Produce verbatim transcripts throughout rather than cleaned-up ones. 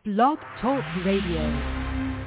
Blog Talk Radio.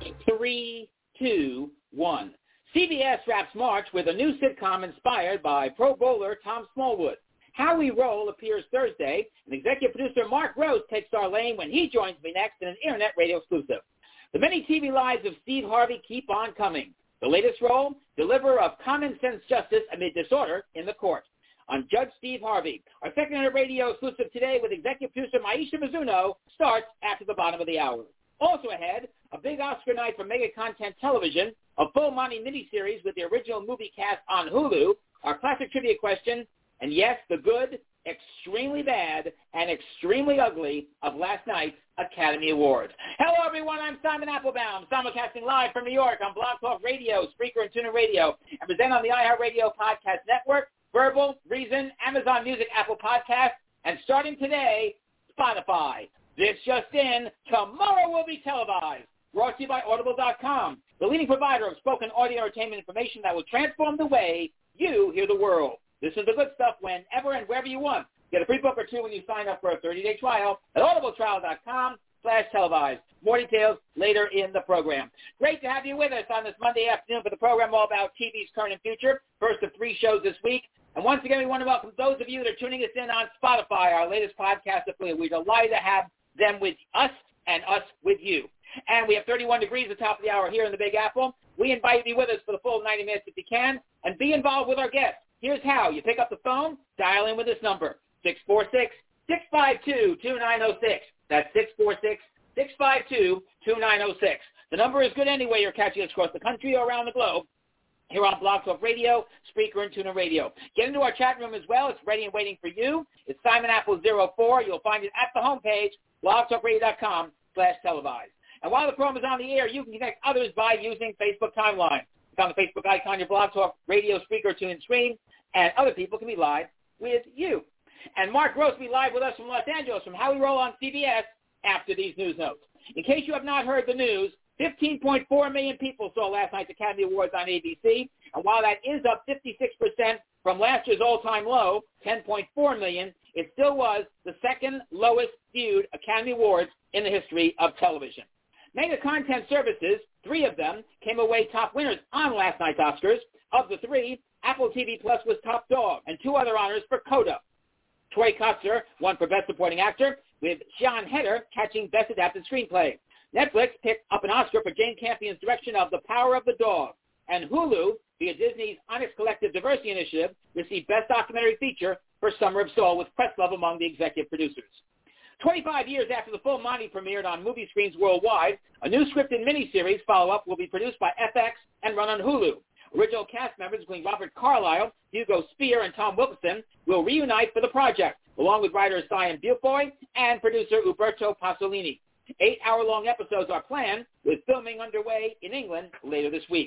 Three, two, one. C B S wraps March with a new sitcom inspired by Pro Bowler Tom Smallwood. How We Roll appears Thursday, and executive producer Mark Rose takes our lane when he joins me next in an internet radio exclusive. The many T V lives of Steve Harvey keep on coming. The latest role, deliverer of common sense justice amid disorder in the court. On Judge Steve Harvey. Our second internet radio exclusive today with executive producer Maisha Mizuno starts after the bottom of the hour. Also ahead, a big Oscar night for Mega Content Television, a full Monty miniseries with the original movie cast on Hulu, our classic trivia question, and yes, the good, extremely bad, and extremely ugly of last night's Academy Awards. Hello, everyone. I'm Simon Applebaum, simulcasting live from New York on Blog Talk Radio, Spreaker, and TuneIn Radio, and present on the iHeartRadio Podcast Network, Verbal, Reason, Amazon Music, Apple Podcasts, and starting today, Spotify. This just in, tomorrow will be televised. Brought to you by Audible dot com, the leading provider of spoken audio entertainment information that will transform the way you hear the world. This is the good stuff whenever and wherever you want. Get a free book or two when you sign up for a thirty-day trial at audibletrial dot com slash televised. More details later in the program. Great to have you with us on this Monday afternoon for the program all about T V's current and future. First of three shows this week. And once again, we want to welcome those of you that are tuning us in on Spotify, our latest podcast affiliate. We're delighted to have them with us and us with you. And we have thirty-one degrees at the top of the hour here in the Big Apple. We invite you to be with us for the full ninety minutes if you can, and be involved with our guests. Here's how. You pick up the phone, dial in with this number, six four six, six five two, two nine zero six. That's six four six, six five two, two nine zero six. The number is good anyway. You're catching us across the country or around the globe. Here on Blog Talk Radio, Spreaker, and TuneIn Radio. Get into our chat room as well. It's ready and waiting for you. It's Simon Apple zero four. You'll find it at the homepage, blog talk radio dot com slash televised. And while the program is on the air, you can connect others by using Facebook Timeline. It's on the Facebook icon, your Blog Talk Radio, Spreaker, TuneIn screen, and other people can be live with you. And Mark Rose will be live with us from Los Angeles from How We Roll on C B S after these news notes. In case you have not heard the news, fifteen point four million people saw last night's Academy Awards on A B C, and while that is up fifty-six percent from last year's all-time low, ten point four million, it still was the second lowest viewed Academy Awards in the history of television. Mega Content Services, three of them, came away top winners on last night's Oscars. Of the three, Apple T V Plus was top dog, and two other honors for Coda. Troy Kotsur won for Best Supporting Actor, with Sian Heder catching Best Adapted Screenplay. Netflix picked up an Oscar for Jane Campion's direction of The Power of the Dog. And Hulu, via Disney's Onyx Collective Diversity Initiative, received Best Documentary Feature for Summer of Soul with Questlove among the executive producers. twenty-five years after the full Monty premiered on movie screens worldwide, a new scripted miniseries follow-up will be produced by F X and run on Hulu. Original cast members, including Robert Carlyle, Hugo Spear, and Tom Wilkinson, will reunite for the project, along with writers Cyan Bufoy and producer Uberto Pasolini. Eight hour-long episodes are planned, with filming underway in England later this week.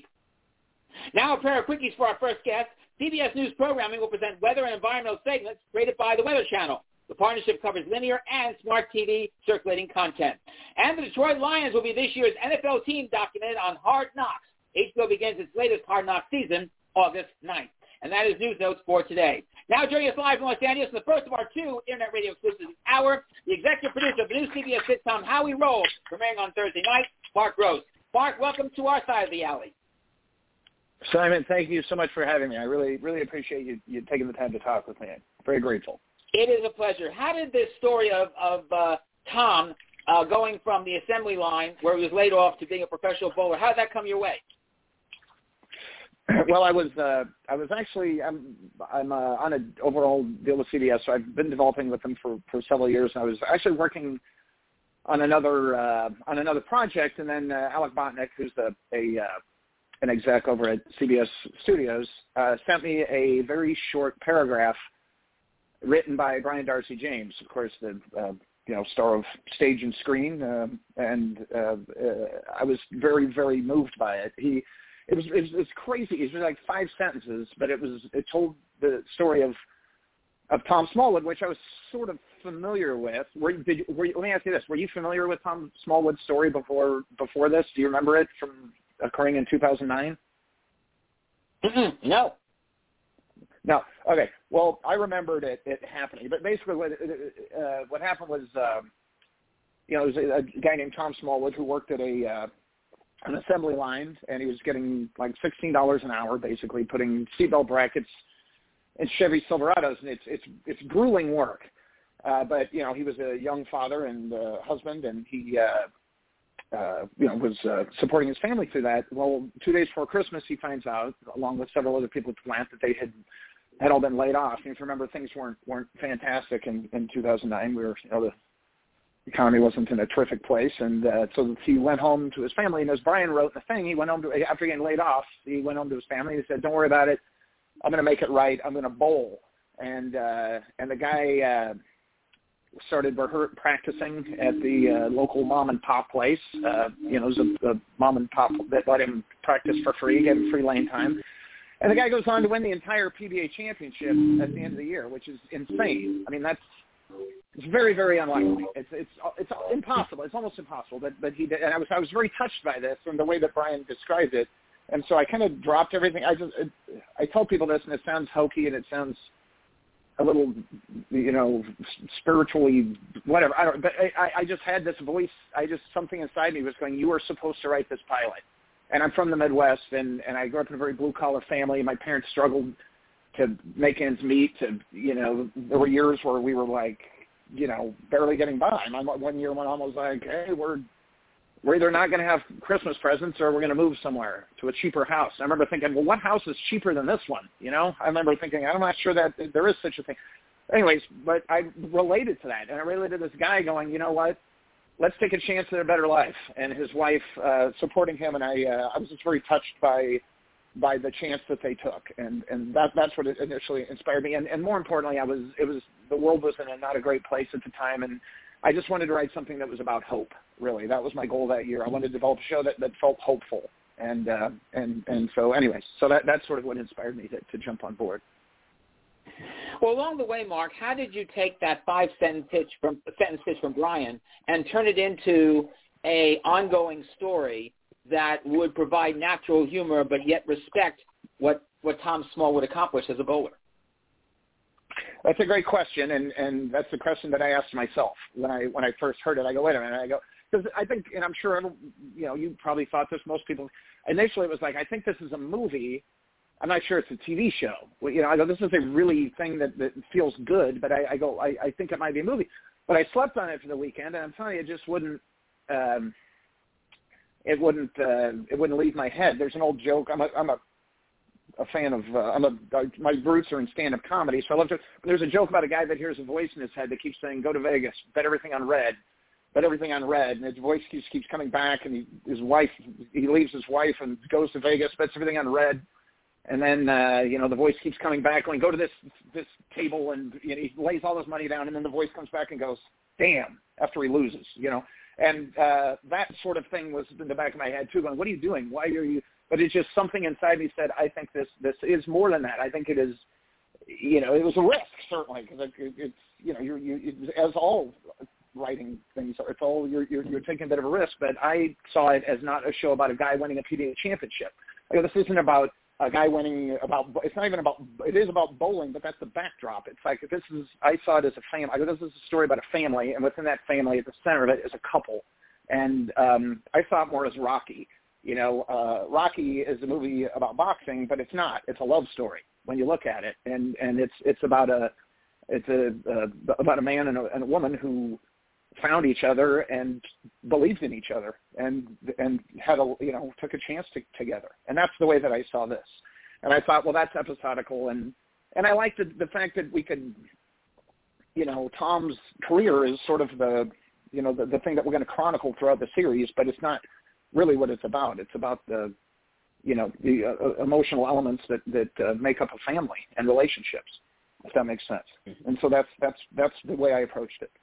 Now a pair of quickies for our first guest. C B S News Programming will present weather and environmental segments created by the Weather Channel. The partnership covers linear and smart T V circulating content. And the Detroit Lions will be this year's N F L team documented on Hard Knocks. H B O begins its latest Hard Knocks season August ninth. And that is news notes for today. Now joining us live from Los Angeles, the first of our two Internet Radio exclusives hour, the executive producer of the new C B S sitcom How We Roll, premiering on Thursday night, Mark Rose. Mark, welcome to our side of the alley. Simon, thank you so much for having me. I really, really appreciate you, you taking the time to talk with me. I'm very grateful. It is a pleasure. How did this story of, of uh, Tom uh, going from the assembly line, where he was laid off, to being a professional bowler, how did that come your way? Well, I was uh, I was actually I'm I'm uh, on an overall deal with C B S, so I've been developing with them for, for several years. And I was actually working on another uh, on another project, and then uh, Alec Botnick, who's the, a uh, an exec over at C B S Studios, uh, sent me a very short paragraph written by Brian Darcy James, of course, the uh, you know star of stage and screen, uh, and uh, uh, I was very very moved by it. He It was, it was it was crazy. It was like five sentences, but it was it told the story of of Tom Smallwood, which I was sort of familiar with. Were, did, were you, let me ask you this: were you familiar with Tom Smallwood's story before before this? Do you remember it from occurring in two thousand nine? No. No. Okay. Well, I remembered it, it happening, but basically what uh, what happened was um, you know, there was a, a guy named Tom Smallwood who worked at a uh, an assembly line, and he was getting like sixteen dollars an hour, basically putting seatbelt brackets in Chevy Silverados, and it's it's it's grueling work. Uh, but you know, he was a young father and uh, husband, and he uh, uh, you know was uh, supporting his family through that. Well, two days before Christmas, he finds out, along with several other people at the plant, that they had had all been laid off. And if you remember, things weren't weren't fantastic in, in two thousand nine. We were, you know, the economy wasn't in a terrific place, and uh, so he went home to his family. And as Brian wrote in the thing, he went home to, after getting laid off, he went home to his family and he said, "Don't worry about it. I'm going to make it right. I'm going to bowl." And uh, and the guy uh, started rehe- practicing at the uh, local mom and pop place. Uh, you know, it was a, a mom and pop that let him practice for free, gave him free lane time. And the guy goes on to win the entire P B A championship at the end of the year, which is insane. I mean, that's it's very, very unlikely. It's it's it's impossible. It's almost impossible. But but he did, and I was I was very touched by this and the way that Brian described it. And so I kind of dropped everything. I just it, I tell people this, and it sounds hokey and it sounds a little, you know, spiritually whatever. I don't. But I I just had this voice. I just something inside me was going, "You are supposed to write this pilot." And I'm from the Midwest, and, and I grew up in a very blue-collar family. My parents struggled to make ends meet. To, you know, there were years where we were like, you know, barely getting by. My, one year, my mom was like, "Hey, we're we're either not going to have Christmas presents or we're going to move somewhere to a cheaper house." And I remember thinking, well, what house is cheaper than this one? You know, I remember thinking, I'm not sure that there is such a thing. Anyways, but I related to that, and I related to this guy going, you know what? Let's take a chance at a better life, and his wife uh, supporting him, and I, uh, I was just very touched by by the chance that they took, and and that that's what it initially inspired me, and, and more importantly, I was it was the world was in a not a great place at the time, and I just wanted to write something that was about hope. Really, that was my goal that year. I wanted to develop a show that, that felt hopeful, and uh, and and so anyways, so that that's sort of what inspired me to, to jump on board. Well, along the way, Mark, how did you take that five-sentence pitch from sentence pitch from Brian and turn it into a ongoing story that would provide natural humor but yet respect what, what Tom Smallwood accomplished as a bowler? That's a great question, and, and that's the question that I asked myself when I when I first heard it. I go, wait a minute. I go, because I think, and I'm sure, you know, you probably thought this. Most people initially it was like, I think this is a movie. I'm not sure it's a T V show. Well, you know, I go, this is a really thing that, that feels good, but I, I go, I, I think it might be a movie. But I slept on it for the weekend, and I'm telling you, it just wouldn't, um, it wouldn't, uh, it wouldn't leave my head. There's an old joke. I'm a, I'm a, a fan of, uh, I'm a, my roots are in stand-up comedy, so I love to. There's a joke about a guy that hears a voice in his head that keeps saying, "Go to Vegas, bet everything on red." Bet everything on red, and his voice keeps keeps coming back, and he, his wife, he leaves his wife and goes to Vegas, bets everything on red. And then, uh, you know, the voice keeps coming back, going, go to this this table, and you know, he lays all his money down, and then the voice comes back and goes, damn, after he loses, you know. And uh, that sort of thing was in the back of my head, too, going, what are you doing? Why are you – but it's just something inside me said, I think this this is more than that. I think it is – you know, it was a risk, certainly, because it, it's – you know, you're, you, as all writing things are, it's all you're, – you're, you're taking a bit of a risk. But I saw it as not a show about a guy winning a P B A championship. Like, this isn't about – a guy winning about, it's not even about, it is about bowling, but that's the backdrop. It's like, this is, I saw it as a family. I go, this is a story about a family, and within that family, at the center of it is a couple. And um, I saw it more as Rocky. You know, uh, Rocky is a movie about boxing, but it's not. It's a love story when you look at it. And, and it's, it's about a, it's a, uh, about a man and a, and a woman who found each other and believed in each other and and had a you know took a chance to, together, and that's the way that I saw this. And I thought, well, that's episodical, and and I liked the, the fact that we could, you know, Tom's career is sort of the you know the, the thing that we're going to chronicle throughout the series, but it's not really what it's about. It's about the you know the uh, emotional elements that that uh, make up a family and relationships, if that makes sense. Mm-hmm. And so that's that's that's the way I approached it.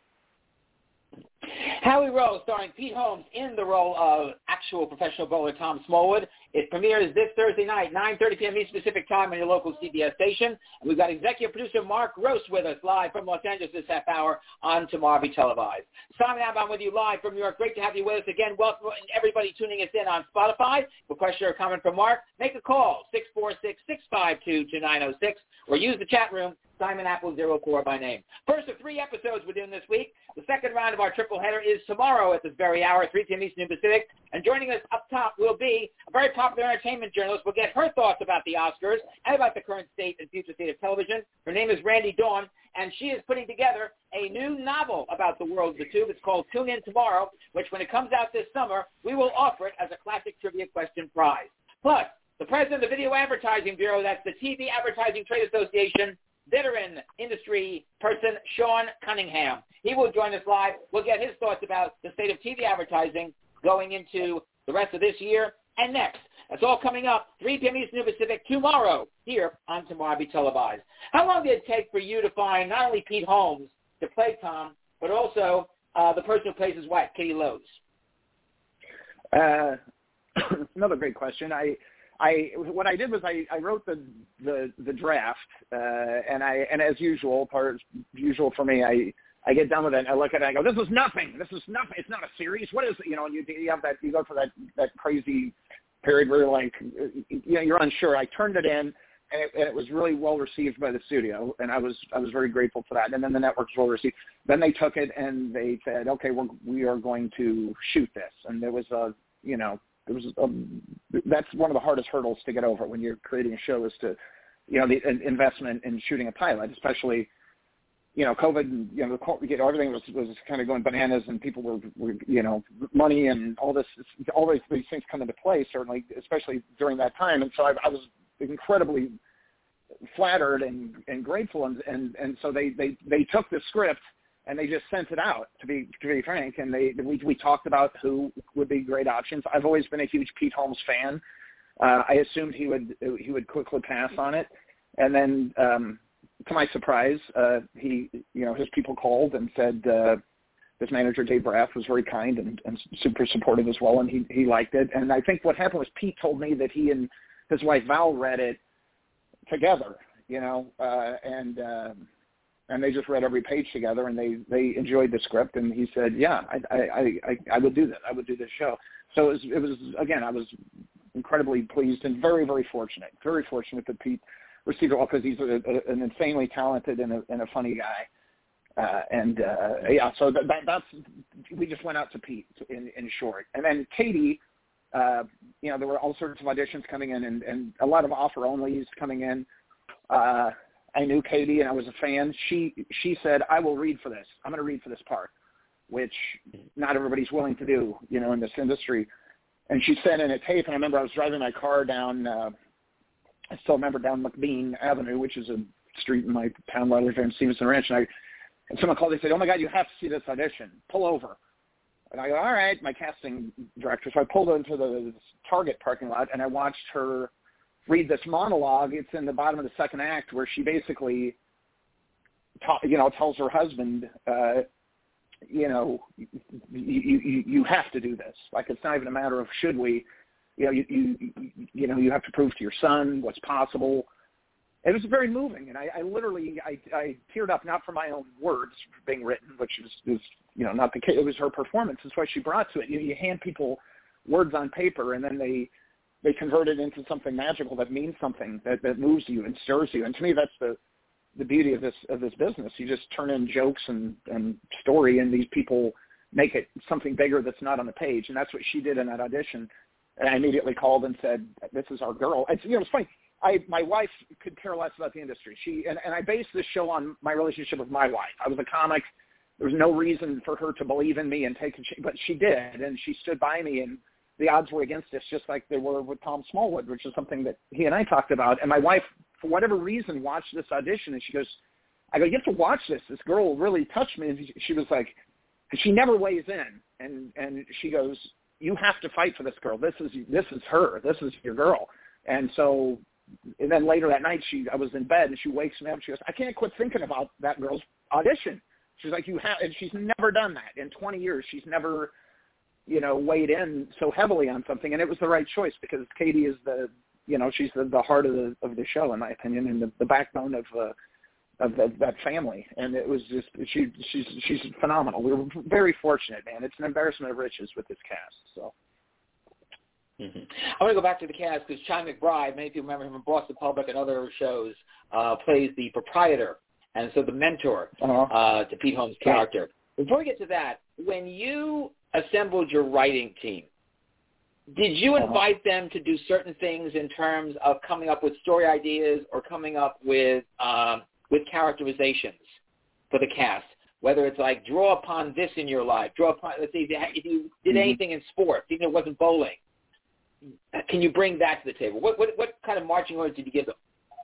Howie Rowe, starring Pete Holmes in the role of actual professional bowler Tom Smallwood. It premieres this Thursday night, nine thirty p.m. Eastern Pacific Time on your local C B S station. And we've got executive producer Mark Gross with us live from Los Angeles this half hour on Tomorrow Be Televised. Simon Abon with you live from New York. Great to have you with us again. Welcome everybody tuning us in on Spotify. For question or comment from Mark, make a call, six four six, six five two, two nine zero six, or use the chat room Simon Apple zero four by name. First of three episodes we're doing this week. The second round of our triple header is tomorrow at this very hour, three p.m. Eastern Pacific. And joining us up top will be a very popular entertainment journalist. We'll get her thoughts about the Oscars and about the current state and future state of television. Her name is Randy Dawn, and she is putting together a new novel about the world of the tube. It's called Tune In Tomorrow, which when it comes out this summer, we will offer it as a classic trivia question prize. Plus, the president of the Video Advertising Bureau, that's the T V Advertising Trade Association, veteran industry person, Sean Cunningham. He will join us live. We'll get his thoughts about the state of T V advertising going into the rest of this year and next. That's all coming up, three p.m. Eastern Pacific tomorrow here on Tomorrow Be Televised. How long did it take for you to find not only Pete Holmes to play Tom, but also uh, the person who plays his wife, Katie Lowes? Uh, another great question. I I what I did was I, I wrote the the, the draft, uh, and I and as usual, part usual for me, I, I get done with it and I look at it and I go, this is nothing. This is nothing. It's not a series. What is it? You know, and you, you have that you go for that, that crazy period where you're like, you know, you're unsure. I turned it in, and it, and it was really well received by the studio, and I was I was very grateful for that. And then the networks well received. Then they took it and they said, okay, we're we are going to shoot this, and there was a you know. It was um, that's one of the hardest hurdles to get over when you're creating a show is to, you know, the investment in shooting a pilot, especially, you know, COVID, and, you know, the, you know, everything was, was kind of going bananas and people were, were, you know, money and all this, all these, these things come into play, certainly, especially during that time. And so I, I was incredibly flattered and, and grateful. And, and, and so they, they, they took the script and they just sent it out, to be to be frank, and they we, we talked about who would be great options. I've always been a huge Pete Holmes fan. Uh, I assumed he would he would quickly pass on it, and then um, to my surprise, uh, he you know his people called and said uh, his manager Dave Braff was very kind and, and super supportive as well, and he he liked it. And I think what happened was Pete told me that he and his wife Val read it together, you know, uh, and. Uh, And they just read every page together, and they, they enjoyed the script. And he said, "Yeah, I I, I, I would do that. I would do this show." So it was, it was again, I was incredibly pleased and very very fortunate, very fortunate that Pete received it all because he's a, a, an insanely talented and a, and a funny guy. Uh, and uh, yeah, so that, that that's we just went out to Pete in, in short, and then Katie. Uh, you know, there were all sorts of auditions coming in, and, and a lot of offer onlys coming in. Uh, I knew Katie, and I was a fan. She she said, "I will read for this. I'm going to read for this part," which not everybody's willing to do, you know, in this industry. And she sent in a tape, and I remember I was driving my car down, uh, I still remember down McBean Avenue, which is a street in my town where I live here in Stevenson Ranch, and, I, and someone called, they said, "Oh, my God, you have to see this audition. Pull over." And I go, "All right," my casting director. So I pulled into the Target parking lot, and I watched her read this monologue. It's in the bottom of the second act where she basically, ta- you know, tells her husband, uh, you know, you, you you have to do this. Like, it's not even a matter of should we, you know, you you you know, you have to prove to your son what's possible. It was very moving, and I, I literally I, I teared up, not for my own words being written, which is, is you know not the case. It was her performance. That's what she brought to it. You, you hand people words on paper, and then they. They convert it into something magical that means something, that, that moves you and stirs you. And to me, that's the, the beauty of this of this business. You just turn in jokes and, and story, and these people make it something bigger that's not on the page. And that's what she did in that audition. And I immediately called and said, "This is our girl." It's, you know, it's funny. I my wife could care less about the industry. She and, and I based this show on my relationship with my wife. I was a comic. There was no reason for her to believe in me and take it, but she did, and she stood by me, and the odds were against us, just like they were with Tom Smallwood, which is something that he and I talked about. And my wife, for whatever reason, watched this audition, and she goes, I go, "You have to watch this. This girl really touched me." And she was like, and she never weighs in. And, and she goes, "You have to fight for this girl. This is, this is her. This is your girl." And so, and then later that night, she, I was in bed, and she wakes me up, and she goes, "I can't quit thinking about that girl's audition." She's like, "You have," and she's never done that in twenty years. She's never, you know, weighed in so heavily on something, and it was the right choice because Katie is the, you know, she's the, the heart of the of the show, in my opinion, and the, the backbone of uh, of the, that family. And it was just she she's she's phenomenal. We were very fortunate, man. It's an embarrassment of riches with this cast. So. Mm-hmm. I want to go back to the cast because Chi McBride, many people remember him from Boston Public and other shows, uh, plays the proprietor and so the mentor uh-huh. uh, to Pete Holmes' character. Before we get to that, when you assembled your writing team, did you invite uh-huh. them to do certain things in terms of coming up with story ideas or coming up with um, with characterizations for the cast? Whether it's like draw upon this in your life, draw upon, let's say if you, if you did mm-hmm. anything in sports, even if it wasn't bowling, can you bring that to the table? What what, what kind of marching orders did you give them?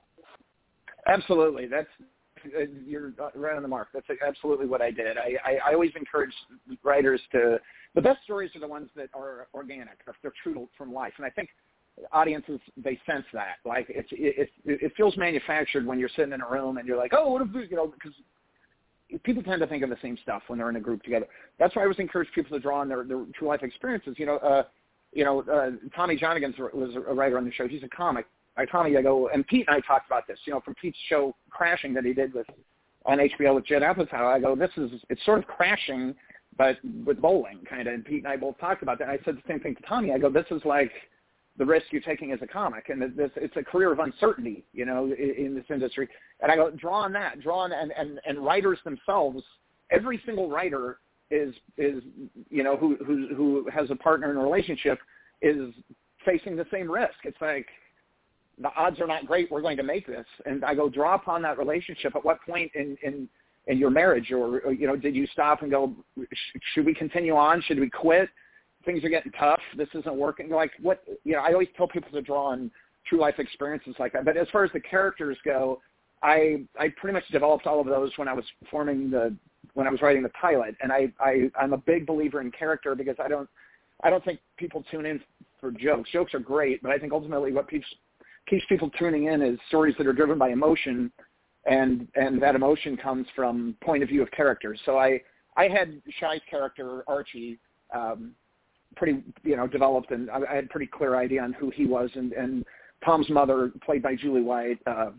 Absolutely. That's you're right on the mark. That's absolutely what I did. I, I, I always encourage writers to – the best stories are the ones that are organic, they're true to, from life. And I think audiences, they sense that. Like it's, it, it, it feels manufactured when you're sitting in a room and you're like, oh, what if – you know, because people tend to think of the same stuff when they're in a group together. That's why I always encourage people to draw on their, their true life experiences. You know, uh, you know, uh, Tommy Johnigan was a writer on the show. He's a comic. I Tommy, I go, and Pete and I talked about this, you know, from Pete's show Crashing that he did with on H B O with Judd Apatow. I go, this is, it's sort of Crashing, but with bowling kind of. And Pete and I both talked about that. And I said the same thing to Tommy. I go, this is like the risk you're taking as a comic, and this, it's a career of uncertainty, you know, in, in this industry. And I go, draw on that, draw on, and, and, and writers themselves, every single writer is, is you know, who, who, who has a partner in a relationship is facing the same risk. It's like, the odds are not great, we're going to make this. And I go, draw upon that relationship. At what point in, in, in your marriage, or, or, you know, did you stop and go, should we continue on? Should we quit? Things are getting tough. This isn't working. Like what, you know, I always tell people to draw on true life experiences like that. But as far as the characters go, I, I pretty much developed all of those when I was forming the, when I was writing the pilot. And I, I, I'm a big believer in character because I don't, I don't think people tune in for jokes. Jokes are great, but I think ultimately what people, keeps people tuning in is stories that are driven by emotion, and and that emotion comes from point of view of characters. So I I had Shy's character Archie um, pretty you know developed, and I, I had a pretty clear idea on who he was, and, and Tom's mother, played by Julie White, uh,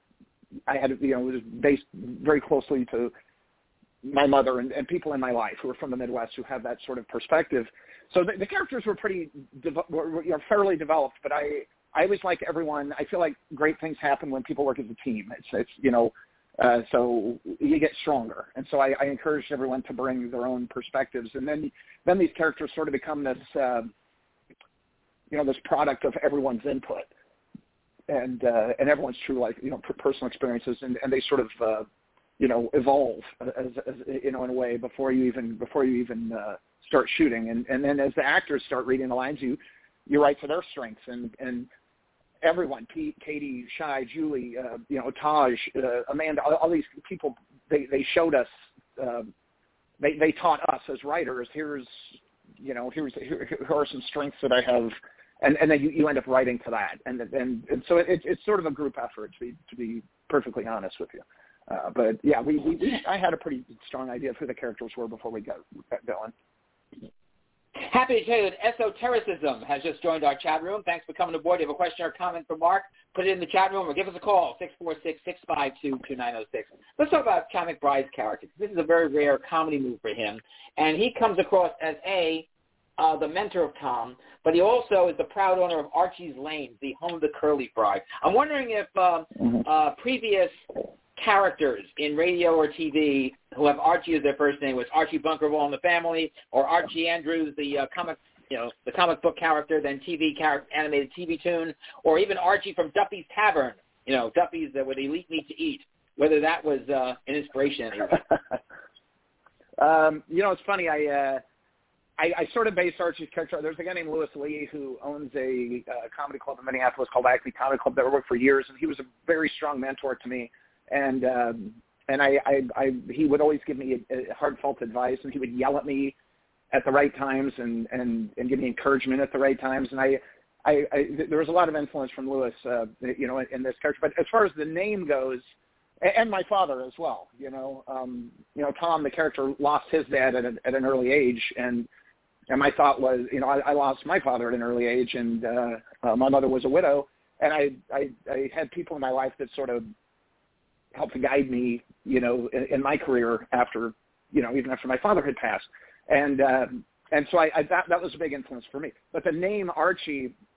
I had you know it was based very closely to my mother and, and people in my life who are from the Midwest who have that sort of perspective. So the, the characters were pretty de- were, you know, fairly developed, but I. I always like everyone. I feel like great things happen when people work as a team. It's, it's you know, uh, so you get stronger. And so I, I encourage everyone to bring their own perspectives. And then, then these characters sort of become this, uh, you know, this product of everyone's input and uh, and everyone's true, like, you know, personal experiences. And, and they sort of, uh, you know, evolve as, as, you know, in a way before you even, before you even uh, start shooting. And, and then as the actors start reading the lines, you, you write to their strengths, and, and everyone, Pete, Katie, Shy, Julie, uh, you know, Taj, uh, Amanda, all, all these people, they, they showed us, uh, they, they taught us as writers, here's, you know, here's, here, here are some strengths that I have, and, and then you, you end up writing to that. And, and, and so it, it's sort of a group effort, to be, to be perfectly honest with you. Uh, but yeah, we, we, we, I had a pretty strong idea of who the characters were before we got, got going. Happy to tell you that Esotericism has just joined our chat room. Thanks for coming aboard. If you have a question or comment for Mark, put it in the chat room or give us a call, six four six, six five two, two nine zero six. Let's talk about Chad McBride's character. This is a very rare comedy move for him, and he comes across as, A, uh, the mentor of Tom, but he also is the proud owner of Archie's Lanes, the home of the Curly Fry. I'm wondering if uh, uh, previous characters in radio or T V who have Archie as their first name, was Archie Bunker of All in the Family, or Archie Andrews, the uh, comic, you know, the comic book character, then T V character, animated T V tune, or even Archie from Duffy's Tavern, you know, Duffy's uh, where they eat meat to eat. Whether that was uh, an inspiration. um, you know, it's funny. I, uh, I I sort of based Archie's character. There's a guy named Louis Lee who owns a uh, comedy club in Minneapolis called Acme Comedy Club that I worked for years, and he was a very strong mentor to me. And um, and I, I, I he would always give me a, a heartfelt advice, and he would yell at me at the right times and, and, and give me encouragement at the right times. And I, I, I there was a lot of influence from Louis, uh, you know, in this character. But as far as the name goes, and my father as well, you know, um, you know, Tom, the character, lost his dad at, a, at an early age, and and my thought was, you know, I, I lost my father at an early age, and uh, uh, my mother was a widow, and I, I I had people in my life that sort of helped to guide me, you know, in, in my career after, you know, even after my father had passed. And, um, and so I, I that, that was a big influence for me. But the name Archie,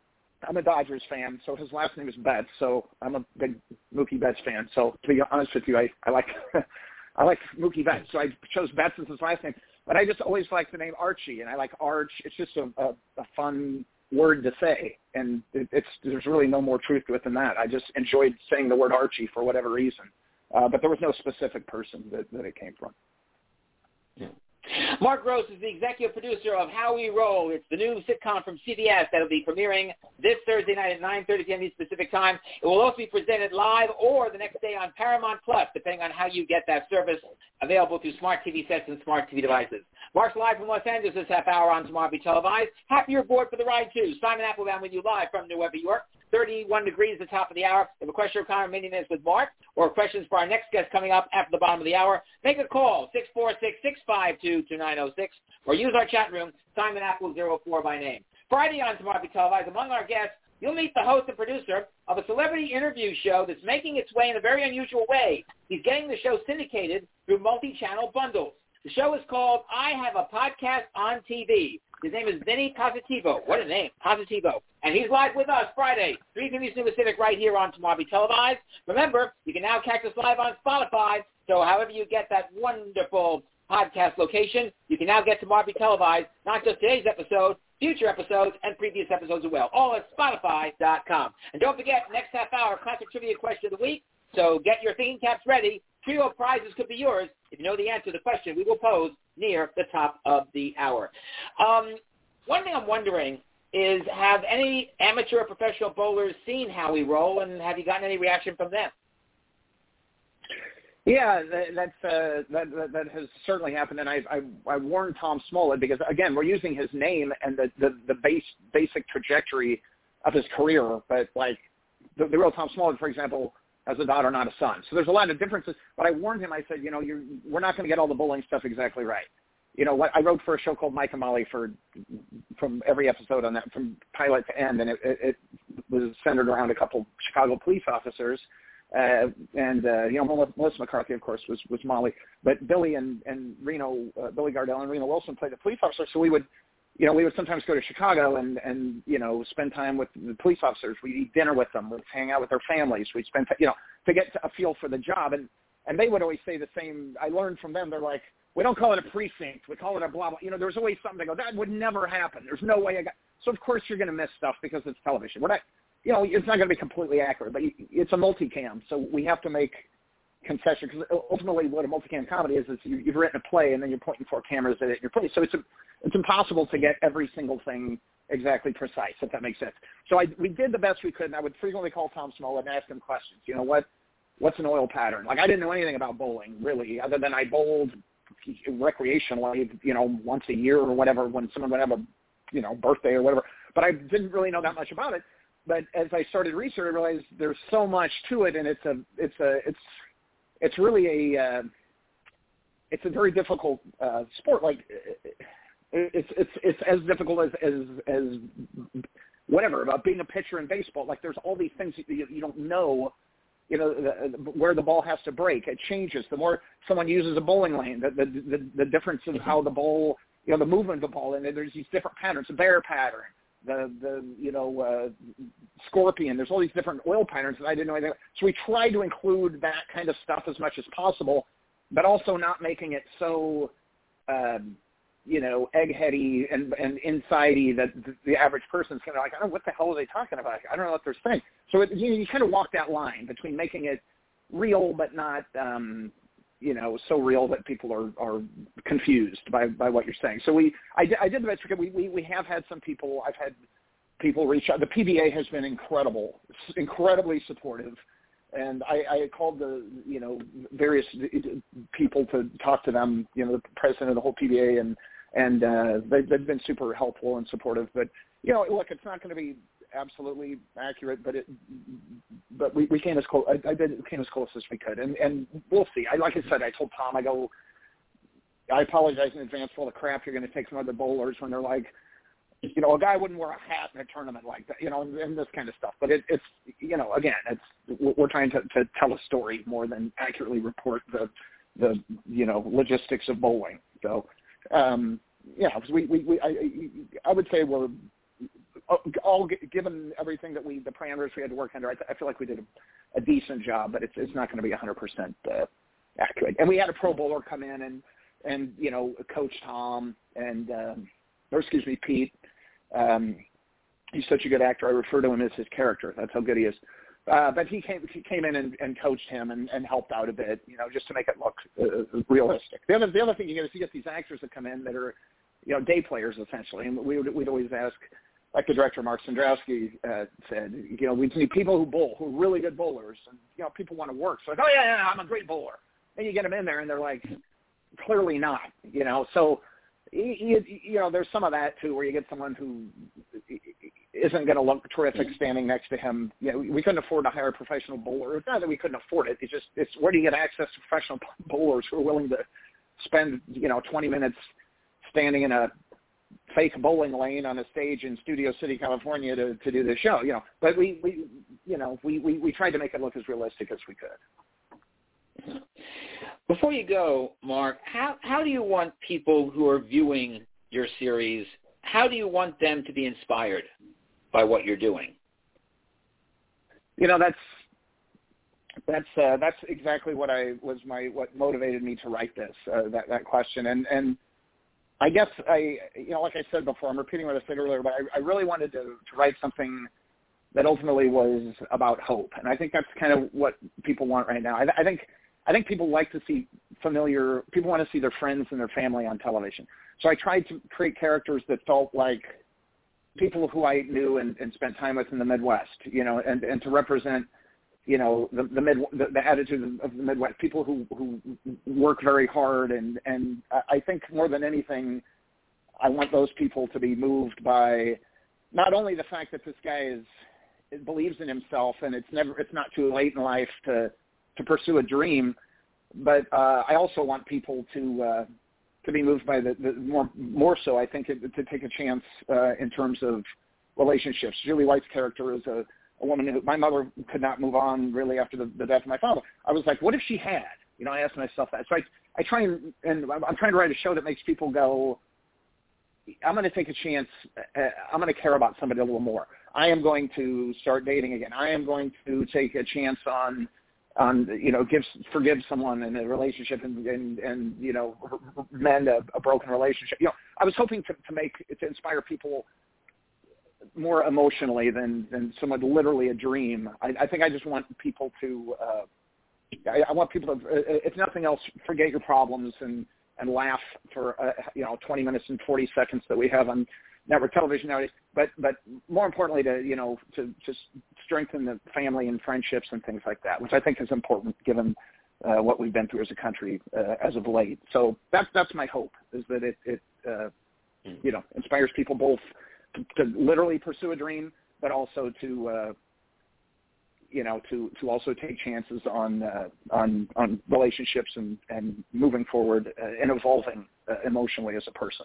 I'm a Dodgers fan, so his last name is Betts, so I'm a big Mookie Betts fan. So to be honest with you, I, I like I like Mookie Betts, so I chose Betts as his last name. But I just always like the name Archie, and I like Arch. It's just a, a, a fun word to say, and it, it's there's really no more truth to it than that. I just enjoyed saying the word Archie for whatever reason, uh, but there was no specific person that, that it came from. Yeah. Mark Gross is the executive producer of How We Roll. It's the new sitcom from C B S that will be premiering this Thursday night at nine thirty p.m. Eastern Pacific Time. It will also be presented live or the next day on Paramount Plus, depending on how you get that service, available through smart T V sets and smart T V devices. Mark's live from Los Angeles this half hour on Tomorrow Be Televised. Happy you're aboard for the ride, too. Simon Applebaum with you live from New York. thirty-one degrees at the top of the hour. If a question or comment, many minutes with Mark, or questions for our next guest coming up after the bottom of the hour, make a call, six four six, six five two, two nine zero six, or use our chat room, Simon Apple zero four by name. Friday on Tomorrow Be Televised, among our guests, you'll meet the host and producer of a celebrity interview show that's making its way in a very unusual way. He's getting the show syndicated through multi-channel bundles. The show is called I Have a Podcast on T V. His name is Vinny Positivo. What a name, Positivo. And he's live with us Friday, three p.m. Eastern Pacific, right here on Tomorrow Be Televised. Remember, you can now catch us live on Spotify. So however you get that wonderful podcast location, you can now get Tomorrow Be Televised, not just today's episode, future episodes, and previous episodes as well, all at Spotify dot com. And don't forget, next half hour, classic trivia question of the week. So get your thinking caps ready. Trio of prizes could be yours if you know the answer to the question we will pose near the top of the hour. Um, one thing I'm wondering is, have any amateur or professional bowlers seen How We Roll, and have you gotten any reaction from them? Yeah, that, that's uh, that, that that has certainly happened, and I, I I warned Tom Smollett because again we're using his name and the the, the base basic trajectory of his career, but like the, the real Tom Smollett, for example, has a daughter, not a son. So there's a lot of differences. But I warned him. I said, you know, you're, we're not going to get all the bowling stuff exactly right. You know, what I wrote for a show called Mike and Molly for from every episode on that, from pilot to end, and it, it, it was centered around a couple Chicago police officers. Uh, and, uh, you know, Melissa McCarthy, of course, was, was Molly. But Billy and, and Reno, uh, Billy Gardell and Reno Wilson played the police officers. So we would, you know, we would sometimes go to Chicago and, and, you know, spend time with the police officers. We'd eat dinner with them. We'd hang out with their families. We'd spend, you know, to get a feel for the job. And, and they would always say the same. I learned from them. They're like, we don't call it a precinct. We call it a blah, blah. You know, there's always something to go, that would never happen. There's no way I got. So, of course, you're going to miss stuff because it's television. We're not, you know, it's not going to be completely accurate, but it's a multicam. So we have to make concession, because ultimately what a multicam comedy is is you, you've written a play and then you're pointing four cameras at it in your play. So it's a, it's impossible to get every single thing exactly precise, if that makes sense. So I, we did the best we could, and I would frequently call Tom Smollett and ask him questions. You know, what what's an oil pattern? Like, I didn't know anything about bowling, really, other than I bowled recreationally, you know, once a year or whatever when someone would have a, you know, birthday or whatever. But I didn't really know that much about it. But as I started research, I realized there's so much to it, and it's a, it's a, it's, it's really a, uh, it's a very difficult uh, sport. Like, it's, it's, it's as difficult as, as, as whatever about being a pitcher in baseball. Like, there's all these things that you, you don't know, you know, the, where the ball has to break. It changes the more someone uses a bowling lane. The, the, the, the difference of how the ball, you know, the movement of the ball, and there's these different patterns. The bear pattern. The, the you know, uh, scorpion. There's all these different oil patterns that I didn't know anything about. So we try to include that kind of stuff as much as possible, but also not making it so, um, you know, eggheady and, and inside-y that the, the average person's kind of like, I don't know, what the hell are they talking about? I don't know what they're saying. So it, you, you kind of walk that line between making it real but not, um, you know, so real that people are, are confused by, by what you're saying. So we, I, I did the best we could. We, we, we have had some people, I've had people reach out. The P B A has been incredible, incredibly supportive. And I, I called the, you know, various people to talk to them, you know, the president of the whole P B A, and, and uh, they've, they've been super helpful and supportive. But, you know, look, it's not going to be absolutely accurate, but it, but we, we came as close. I, I did came as close as we could, and and we'll see. I like I said, I told Tom, I go, I apologize in advance for all the crap you're going to take from other bowlers when they're like, you know, a guy wouldn't wear a hat in a tournament like that, you know, and, and this kind of stuff. But it, it's, you know, again, it's we're trying to, to tell a story more than accurately report the the you know logistics of bowling. So, um, yeah, we we, we I, I would say we're all given everything that we, the parameters we had to work under, I, th- I feel like we did a, a decent job, but it's it's not going to be one hundred percent uh, accurate. And we had a Pro Bowler come in and, and you know, Coach Tom and, um, or excuse me, Pete. Um, he's such a good actor. I refer to him as his character. That's how good he is. Uh, but he came he came in and, and coached him and, and helped out a bit, you know, just to make it look uh, realistic. The other the other thing you get is you get these actors that come in that are, you know, day players essentially, and we would we'd always ask, like the director Mark Sandrowski uh, said, you know, we need people who bowl, who are really good bowlers, and you know, people want to work. So like, oh yeah, yeah, I'm a great bowler. And you get them in there, and they're like, clearly not, you know. So you, you know, there's some of that too, where you get someone who isn't going to look terrific standing next to him. You know, we couldn't afford to hire a professional bowler. It's not that we couldn't afford it. It's just, it's where do you get access to professional bowlers who are willing to spend, you know, twenty minutes standing in a fake bowling lane on a stage in Studio City, California to, to do the show, you know. But we, we you know, we, we, we tried to make it look as realistic as we could. Before you go, Mark, how, how do you want people who are viewing your series, how do you want them to be inspired by what you're doing? You know, that's that's uh, that's exactly what I was my what motivated me to write this uh, that that question, and and I guess I you know like I said before, I'm repeating what I said earlier, but I, I really wanted to, to write something that ultimately was about hope, and I think that's kind of what people want right now. I, I think I think people like to see familiar people want to see their friends and their family on television. So I tried to create characters that felt like people who I knew and, and spent time with in the Midwest, you know, and, and to represent, you know, the the, mid, the, the attitude of the Midwest, people who, who work very hard. And, and I think more than anything, I want those people to be moved by not only the fact that this guy is believes in himself and it's never it's not too late in life to, to pursue a dream, but uh, I also want people to uh, to be moved by the, the more more so, I think, it, to take a chance uh, in terms of relationships. Julie White's character is a, a woman who, my mother could not move on really after the, the death of my father. I was like, what if she had? You know, I asked myself that. So I, I try and, and I'm trying to write a show that makes people go, I'm going to take a chance. Uh, I'm going to care about somebody a little more. I am going to start dating again. I am going to take a chance on on, you know, give, forgive someone in a relationship and, and, and you know, mend a, a broken relationship. You know, I was hoping to, to make, to inspire people more emotionally than, than someone literally a dream. I, I think I just want people to, uh, I, I want people to, if nothing else, forget your problems and, and laugh for, uh, you know, twenty minutes and forty seconds that we have on network television nowadays, but but more importantly to you know to just strengthen the family and friendships and things like that, which I think is important given uh, what we've been through as a country uh, as of late. So that's that's my hope, is that it it uh, you know inspires people both to, to literally pursue a dream, but also to uh, you know to, to also take chances on uh, on on relationships and, and moving forward uh, and evolving uh, emotionally as a person.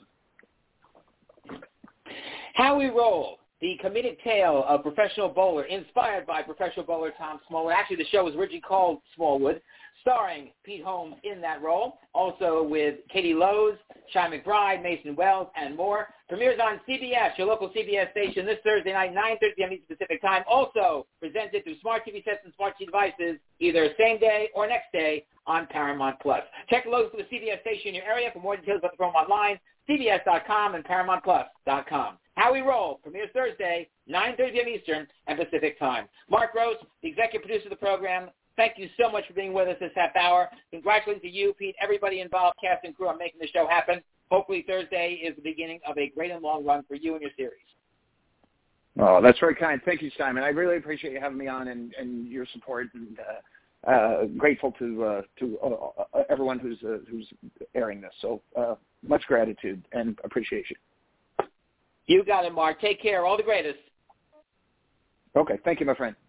How We Roll, the comedic tale of professional bowler, inspired by professional bowler Tom Smallwood. Actually, the show was originally called Smallwood, starring Pete Holmes in that role, also with Katie Lowe's, Shy McBride, Mason Wells, and more. Premieres on C B S, your local C B S station, this Thursday night, nine thirty p.m. Eastern Pacific Time. Also presented through smart T V sets and smart T V devices, either same day or next day on Paramount Plus. Check the logo for the C B S station in your area. For more details about the program online, C B S dot com and Paramount Plus dot com. How We Roll premieres Thursday, nine thirty p.m. Eastern and Pacific Time. Mark Gross, the executive producer of the program, thank you so much for being with us this half hour. Congratulations to you, Pete, everybody involved, cast and crew, on making the show happen. Hopefully Thursday is the beginning of a great and long run for you and your series. Oh, that's very kind. Thank you, Simon. I really appreciate you having me on and, and your support, and uh, uh, grateful to uh, to uh, everyone who's uh, who's airing this. So uh, much gratitude and appreciation. You got it, Mark. Take care. All the greatest. Okay. Thank you, my friend.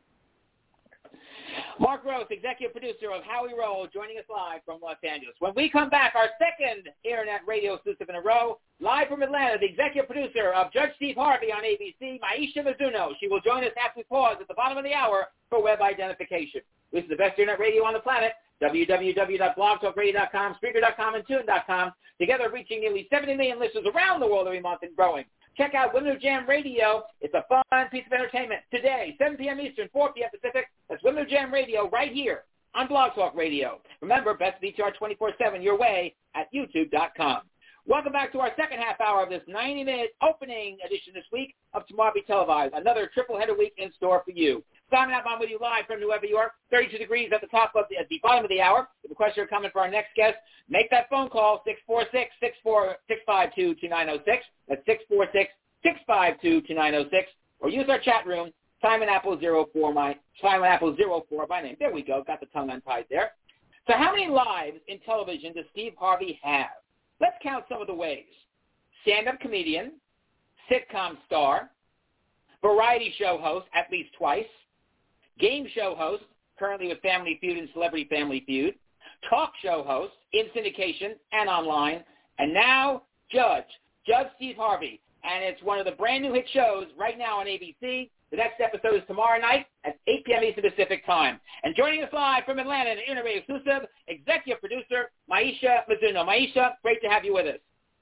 Mark Gross, executive producer of How We Roll, joining us live from Los Angeles. When we come back, our second Internet radio exclusive in a row, live from Atlanta, the executive producer of Judge Steve Harvey on A B C, Maisha Mizuno. She will join us after we pause at the bottom of the hour for web identification. This is the best Internet radio on the planet, w w w dot blog talk radio dot com, Spreaker dot com, and Tune dot com, together reaching nearly seventy million listeners around the world every month and growing. check out Window Jam Radio. It's a fun piece of entertainment today, seven p.m. Eastern, four p.m. Pacific. That's Window Jam Radio right here on Blog Talk Radio. Remember, best B T R twenty-four seven your way at YouTube dot com. Welcome back to our second half hour of this ninety-minute opening edition this week of Tomorrow Be Televised. Another triple-header week in store for you. Simon Applebaum with you live from New York, thirty-two degrees at the top of the, at the bottom of the hour. If the questions are coming for our next guest, make that phone call, six four six, six five two, two nine zero six. That's six four six, six five two, two nine zero six. Or use our chat room, Simon Apple zero four, my, Simon Apple zero four, my name. There we go. Got the tongue untied there. So how many lives in television does Steve Harvey have? Let's count some of the ways. Stand-up comedian, sitcom star, variety show host at least twice, game show host, currently with Family Feud and Celebrity Family Feud, talk show host in syndication and online, and now Judge, Judge Steve Harvey. And it's one of the brand new hit shows right now on A B C. The next episode is tomorrow night at eight p.m. Eastern Pacific Time. And joining us live from Atlanta, an interview exclusive, executive producer, Maisha Mizuno. Maisha, great to have you with us.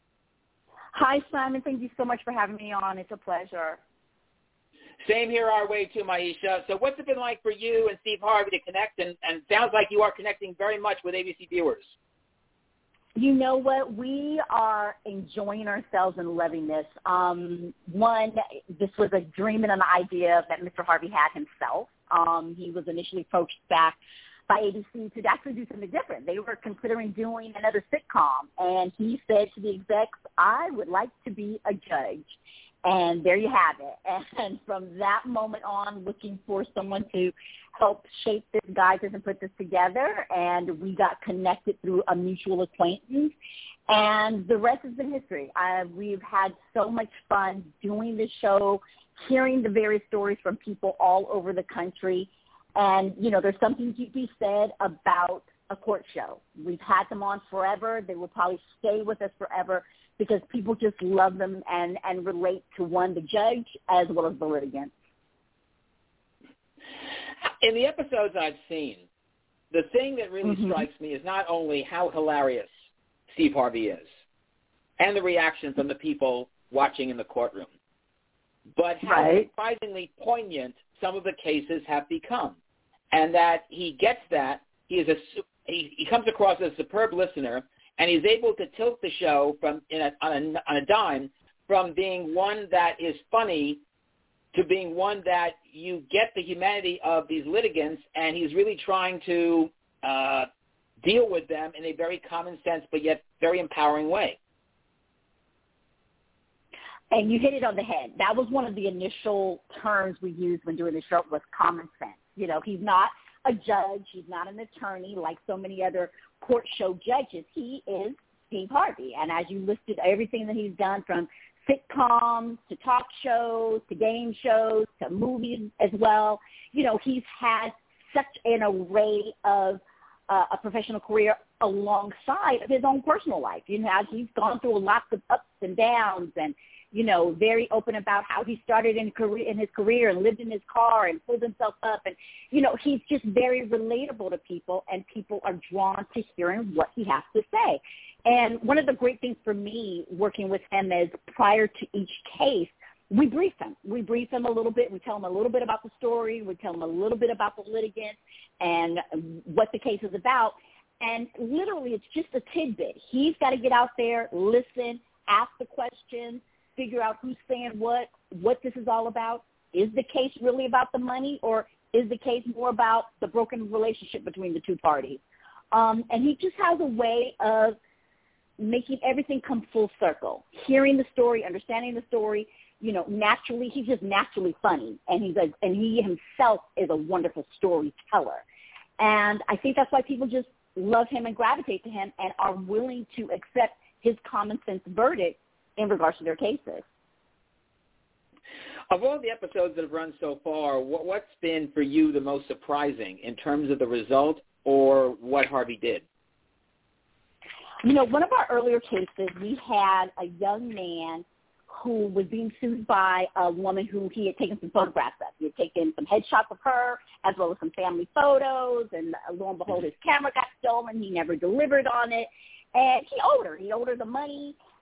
Hi, Simon. Thank you so much for having me on. It's a pleasure. Same here our way, too, Maisha. So what's it been like for you and Steve Harvey to connect? And, and sounds like you are connecting very much with A B C viewers. You know what? We are enjoying ourselves and loving this. Um, one, this was a dream and an idea that Mister Harvey had himself. Um, he was initially approached back by A B C to actually do something different. They were considering doing another sitcom, and he said to the execs, I would like to be a judge. And there you have it. And from that moment on, looking for someone to help shape this, guide this, and put this together. And we got connected through a mutual acquaintance. And the rest has been history. Uh, we've had so much fun doing this show, hearing the various stories from people all over the country. And, you know, there's something to be said about a court show. We've had them on forever. They will probably stay with us forever, because people just love them and, and relate to, one, the judge as well as the litigant. In the episodes I've seen, the thing that really mm-hmm. strikes me is not only how hilarious Steve Harvey is and the reaction from the people watching in the courtroom, but how right. surprisingly poignant some of the cases have become, and that he gets that. He, is a, he, he comes across as a superb listener, and he's able to tilt the show from in a, on, a, on a dime from being one that is funny to being one that you get the humanity of these litigants, and he's really trying to uh, deal with them in a very common sense but yet very empowering way. And you hit it on the head. That was one of the initial terms we used when doing the show, was common sense. You know, he's not a judge. He's not an attorney like so many other court show judges. He is Steve Harvey. And as you listed everything that he's done, from sitcoms to talk shows to game shows to movies as well, you know, he's had such an array of uh, a professional career alongside of his own personal life. You know, he's gone through lots of ups and downs, and you know, very open about how he started in career in his career and lived in his car and pulled himself up. And, you know, he's just very relatable to people, and people are drawn to hearing what he has to say. And one of the great things for me working with him is, prior to each case, we brief him. We brief him a little bit. We tell him a little bit about the story. We tell him a little bit about the litigant and what the case is about. And literally, it's just a tidbit. He's got to get out there, listen, ask the questions, figure out who's saying what, what this is all about. Is the case really about the money, or is the case more about the broken relationship between the two parties? Um, and he just has a way of making everything come full circle, hearing the story, understanding the story. You know, naturally, he's just naturally funny, and he's a, and he himself is a wonderful storyteller. And I think that's why people just love him and gravitate to him and are willing to accept his common sense verdict in regards to their cases. Of all the episodes that have run so far, what, what's been for you the most surprising in terms of the result or what Harvey did? You know, one of our earlier cases, we had a young man who was being sued by a woman who he had taken some photographs of. He had taken some headshots of her as well as some family photos, and lo and behold, his camera got stolen. He never delivered on it, and he owed her. He owed her the money,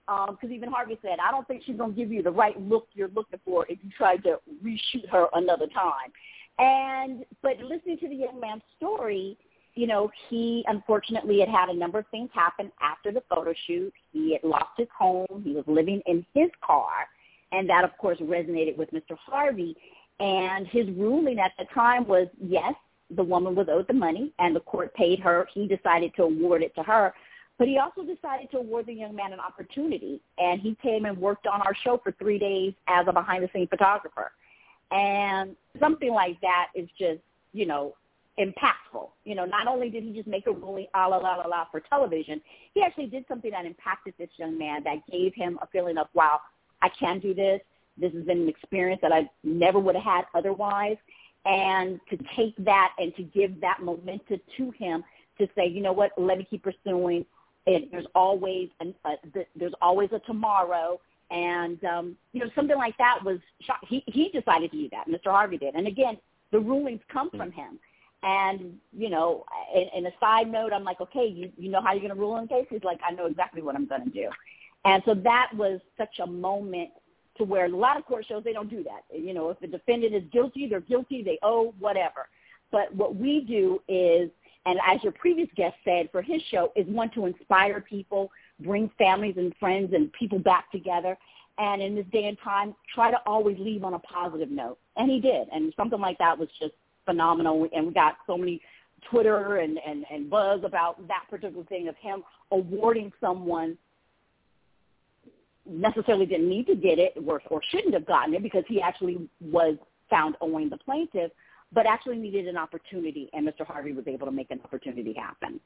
because um, even Harvey said, I don't think she's going to give you the right look you're looking for if you try to reshoot her another time. And but listening to the young man's story, you know, he unfortunately had had a number of things happen after the photo shoot. He had lost his home. He was living in his car, and that, of course, resonated with Mister Harvey. And his ruling at the time was, yes, the woman was owed the money, and the court paid her. He decided to award it to her. But he also decided to award the young man an opportunity, and he came and worked on our show for three days as a behind-the-scenes photographer. And something like that is just, you know, impactful. You know, not only did he just make a ruling, ah, la, la, la, la, for television, he actually did something that impacted this young man, that gave him a feeling of, wow, I can do this. This has been an experience that I never would have had otherwise. And to take that and to give that momentum to him to say, you know what, let me keep pursuing. And there's always an, a, there's always a tomorrow. And, um, you know, something like that was shock. He, he decided to do that. Mister Harvey did. And, again, the rulings come from him. And, you know, in, in a side note, I'm like, okay, you, you know how you're going to rule in the case? He's like, I know exactly what I'm going to do. And so that was such a moment to where a lot of court shows, they don't do that. You know, if the defendant is guilty, they're guilty, they owe, whatever. But what we do is, and as your previous guest said, for his show, is one to inspire people, bring families and friends and people back together. And in this day and time, try to always leave on a positive note. And he did. And something like that was just phenomenal. And we got so many Twitter and, and, and buzz about that particular thing of him awarding someone necessarily didn't need to get it or, or shouldn't have gotten it because he actually was found owing the plaintiff, but actually needed an opportunity, and Mister Harvey was able to make an opportunity happen.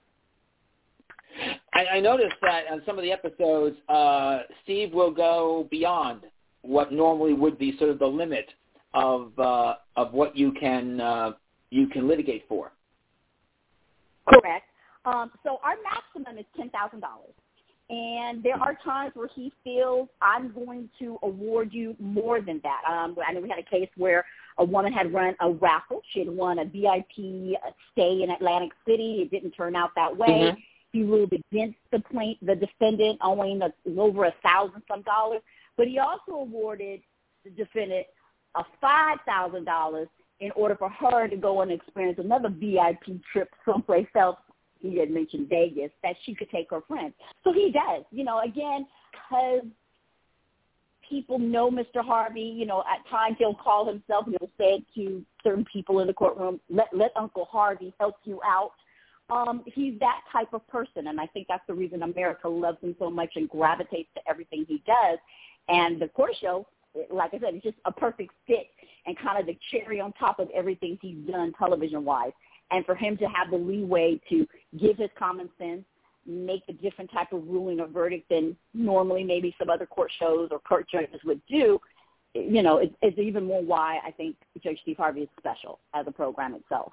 I, I noticed that on some of the episodes, uh, Steve will go beyond what normally would be sort of the limit of uh, of what you can uh, you can litigate for. Correct. Um, so our maximum is ten thousand dollars. And there are times where he feels, I'm going to award you more than that. Um, I know we had a case where a woman had run a raffle. She had won a V I P stay in Atlantic City. It didn't turn out that way. Mm-hmm. He ruled against the plaint, the defendant, owing a, over a thousand some dollars. But he also awarded the defendant a five thousand dollars in order for her to go and experience another V I P trip someplace else. He had mentioned Vegas, that she could take her friends. So he does, you know, again, because people know Mister Harvey, you know, at times he'll call himself and he'll say to certain people in the courtroom, let, let Uncle Harvey help you out. Um, he's that type of person, and I think that's the reason America loves him so much and gravitates to everything he does. And the court show, like I said, it's just a perfect fit and kind of the cherry on top of everything he's done television-wise. And for him to have the leeway to give his common sense, make a different type of ruling or verdict than normally maybe some other court shows or court judges would do, you know, it, it's even more why I think Judge Steve Harvey is special as a program itself.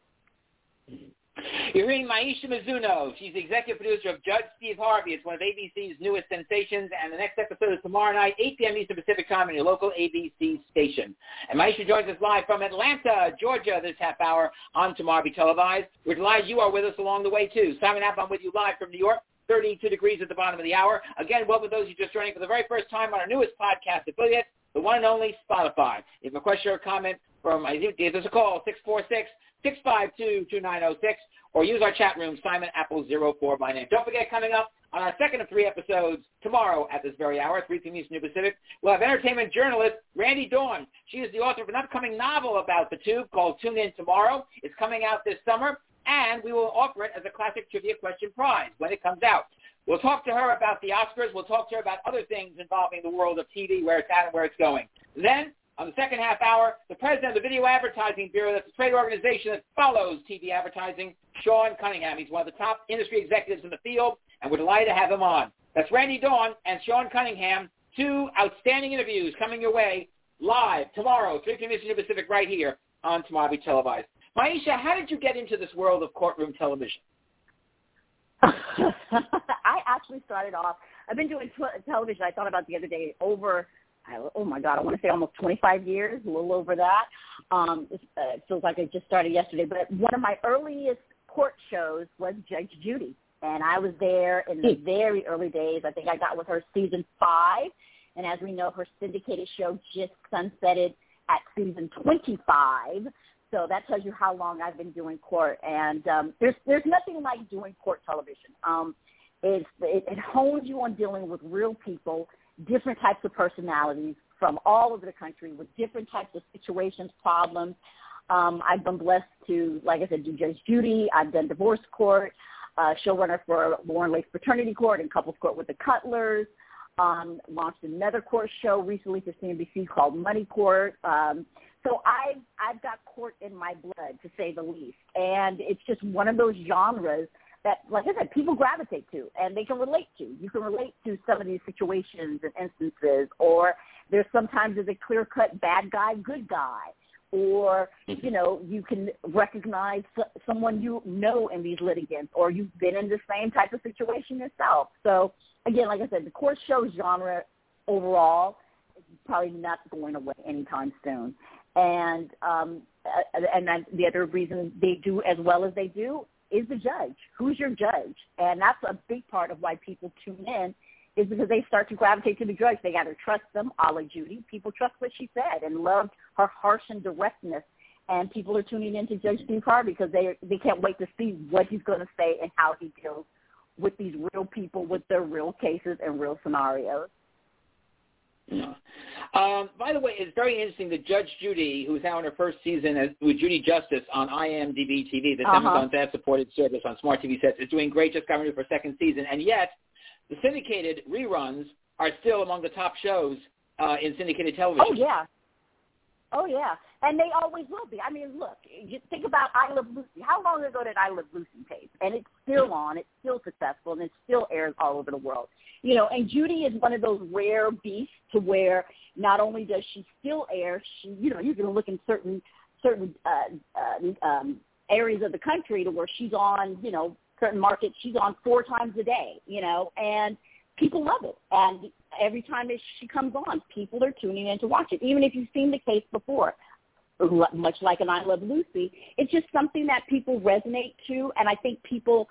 You're hearing Maisha Mizuno. She's the executive producer of Judge Steve Harvey. It's one of A B C's newest sensations, and the next episode is tomorrow night, eight p.m. Eastern Pacific Time on your local A B C station. And Maisha joins us live from Atlanta, Georgia, this half hour on Tomorrow Be Televised. We're delighted you are with us along the way, too. Simon App, I'm with you live from New York, thirty-two degrees at the bottom of the hour. Again, welcome those who are just joining for the very first time on our newest podcast affiliate, the one and only Spotify. If you have a question or comment from, give us a call, six four six, six five two, two nine zero six, or use our chat room, Simon Apple zero four by name. Don't forget, coming up on our second of three episodes tomorrow at this very hour, three p.m. Eastern Pacific, we'll have entertainment journalist Randy Dawn. She is the author of an upcoming novel about the tube called Tune In Tomorrow. It's coming out this summer, and we will offer it as a classic trivia question prize when it comes out. We'll talk to her about the Oscars. We'll talk to her about other things involving the world of T V, where it's at and where it's going. Then, on the second half hour, the president of the Video Advertising Bureau, that's a trade organization that follows T V advertising, Sean Cunningham. He's one of the top industry executives in the field, and we're delighted to have him on. That's Randy Dawn and Sean Cunningham, two outstanding interviews coming your way live tomorrow, three p.m. Eastern Pacific, right here on Tomorrow Be Televised. Maisha, how did you get into this world of courtroom television? I actually started off, I've been doing tw- television, I thought about the other day, over oh, my God, I want to say almost twenty-five years, a little over that. Um, it uh, feels like I just started yesterday. But one of my earliest court shows was Judge Judy. And I was there in the very early days. I think I got with her season five. And as we know, her syndicated show just sunsetted at season twenty-five. So that tells you how long I've been doing court. And um, there's there's nothing like doing court television. Um, it's, it, it hones you on dealing with real people, different types of personalities from all over the country with different types of situations, problems. Um, I've been blessed to, like I said, do Judge Judy. I've done divorce court, uh, showrunner for Lauren Lake's Fraternity Court and Couples Court with the Cutlers. Um, launched another court show recently for C N B C called Money Court. Um, so I've, I've got court in my blood, to say the least. And it's just one of those genres that, like I said, people gravitate to and they can relate to. You can relate to some of these situations and instances, or there's sometimes there's a clear-cut bad guy, good guy. Or, you know, you can recognize someone you know in these litigants, or you've been in the same type of situation yourself. So, again, like I said, the court show genre overall is probably not going away anytime soon. And um, and then the other reason they do as well as they do is the judge. Who's your judge? And that's a big part of why people tune in, is because they start to gravitate to the judge. They got to trust them, a la Judy. People trust what she said and loved her harsh and directness. And people are tuning in to Judge Steve Harvey because they they can't wait to see what he's going to say and how he deals with these real people, with their real cases and real scenarios. Yeah. Um, by the way, it's very interesting that Judge Judy, who's now in her first season as, with Judy Justice on I M D B T V, the uh-huh. Amazon's ad-supported service on smart T V sets, is doing great, just got ready for a second season, and yet the syndicated reruns are still among the top shows uh, in syndicated television. Oh, yeah. Oh, yeah. And they always will be. I mean, look, you think about I Love Lucy. How long ago did I Love Lucy tape? And it's still on. It's still successful, and it still airs all over the world. You know, and Judy is one of those rare beasts to where not only does she still air, she, you know, you can look in certain certain uh, uh, um, areas of the country to where she's on, you know, certain markets, she's on four times a day, you know, and people love it. And every time that she comes on, people are tuning in to watch it, even if you've seen the case before. Much like an I Love Lucy, it's just something that people resonate to, and I think people,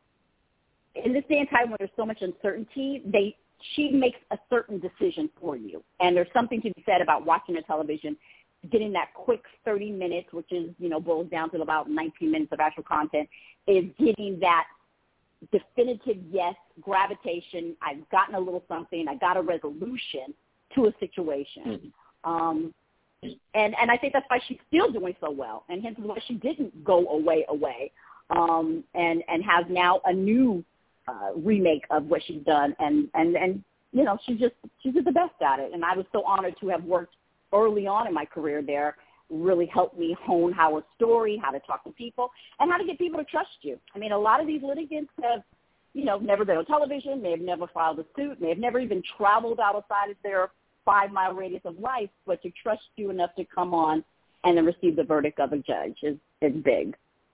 in this day and time when there's so much uncertainty, they she makes a certain decision for you. And there's something to be said about watching a television, getting that quick thirty minutes, which is, you know, boils down to about nineteen minutes of actual content, is getting that definitive yes, gravitation, I've gotten a little something, I got a resolution to a situation. Mm-hmm. Um, and, and I think that's why she's still doing so well, and hence why she didn't go away, away, um, and, and has now a new uh, remake of what she's done. And, and, and, you know, she's just, she's just the best at it. And I was so honored to have worked early on in my career there, really helped me hone how a story, how to talk to people, and how to get people to trust you. I mean, a lot of these litigants have, you know, never been on television, may have never filed a suit, may have never even traveled outside of their five-mile radius of life, but to trust you enough to come on and then receive the verdict of a judge is, is big.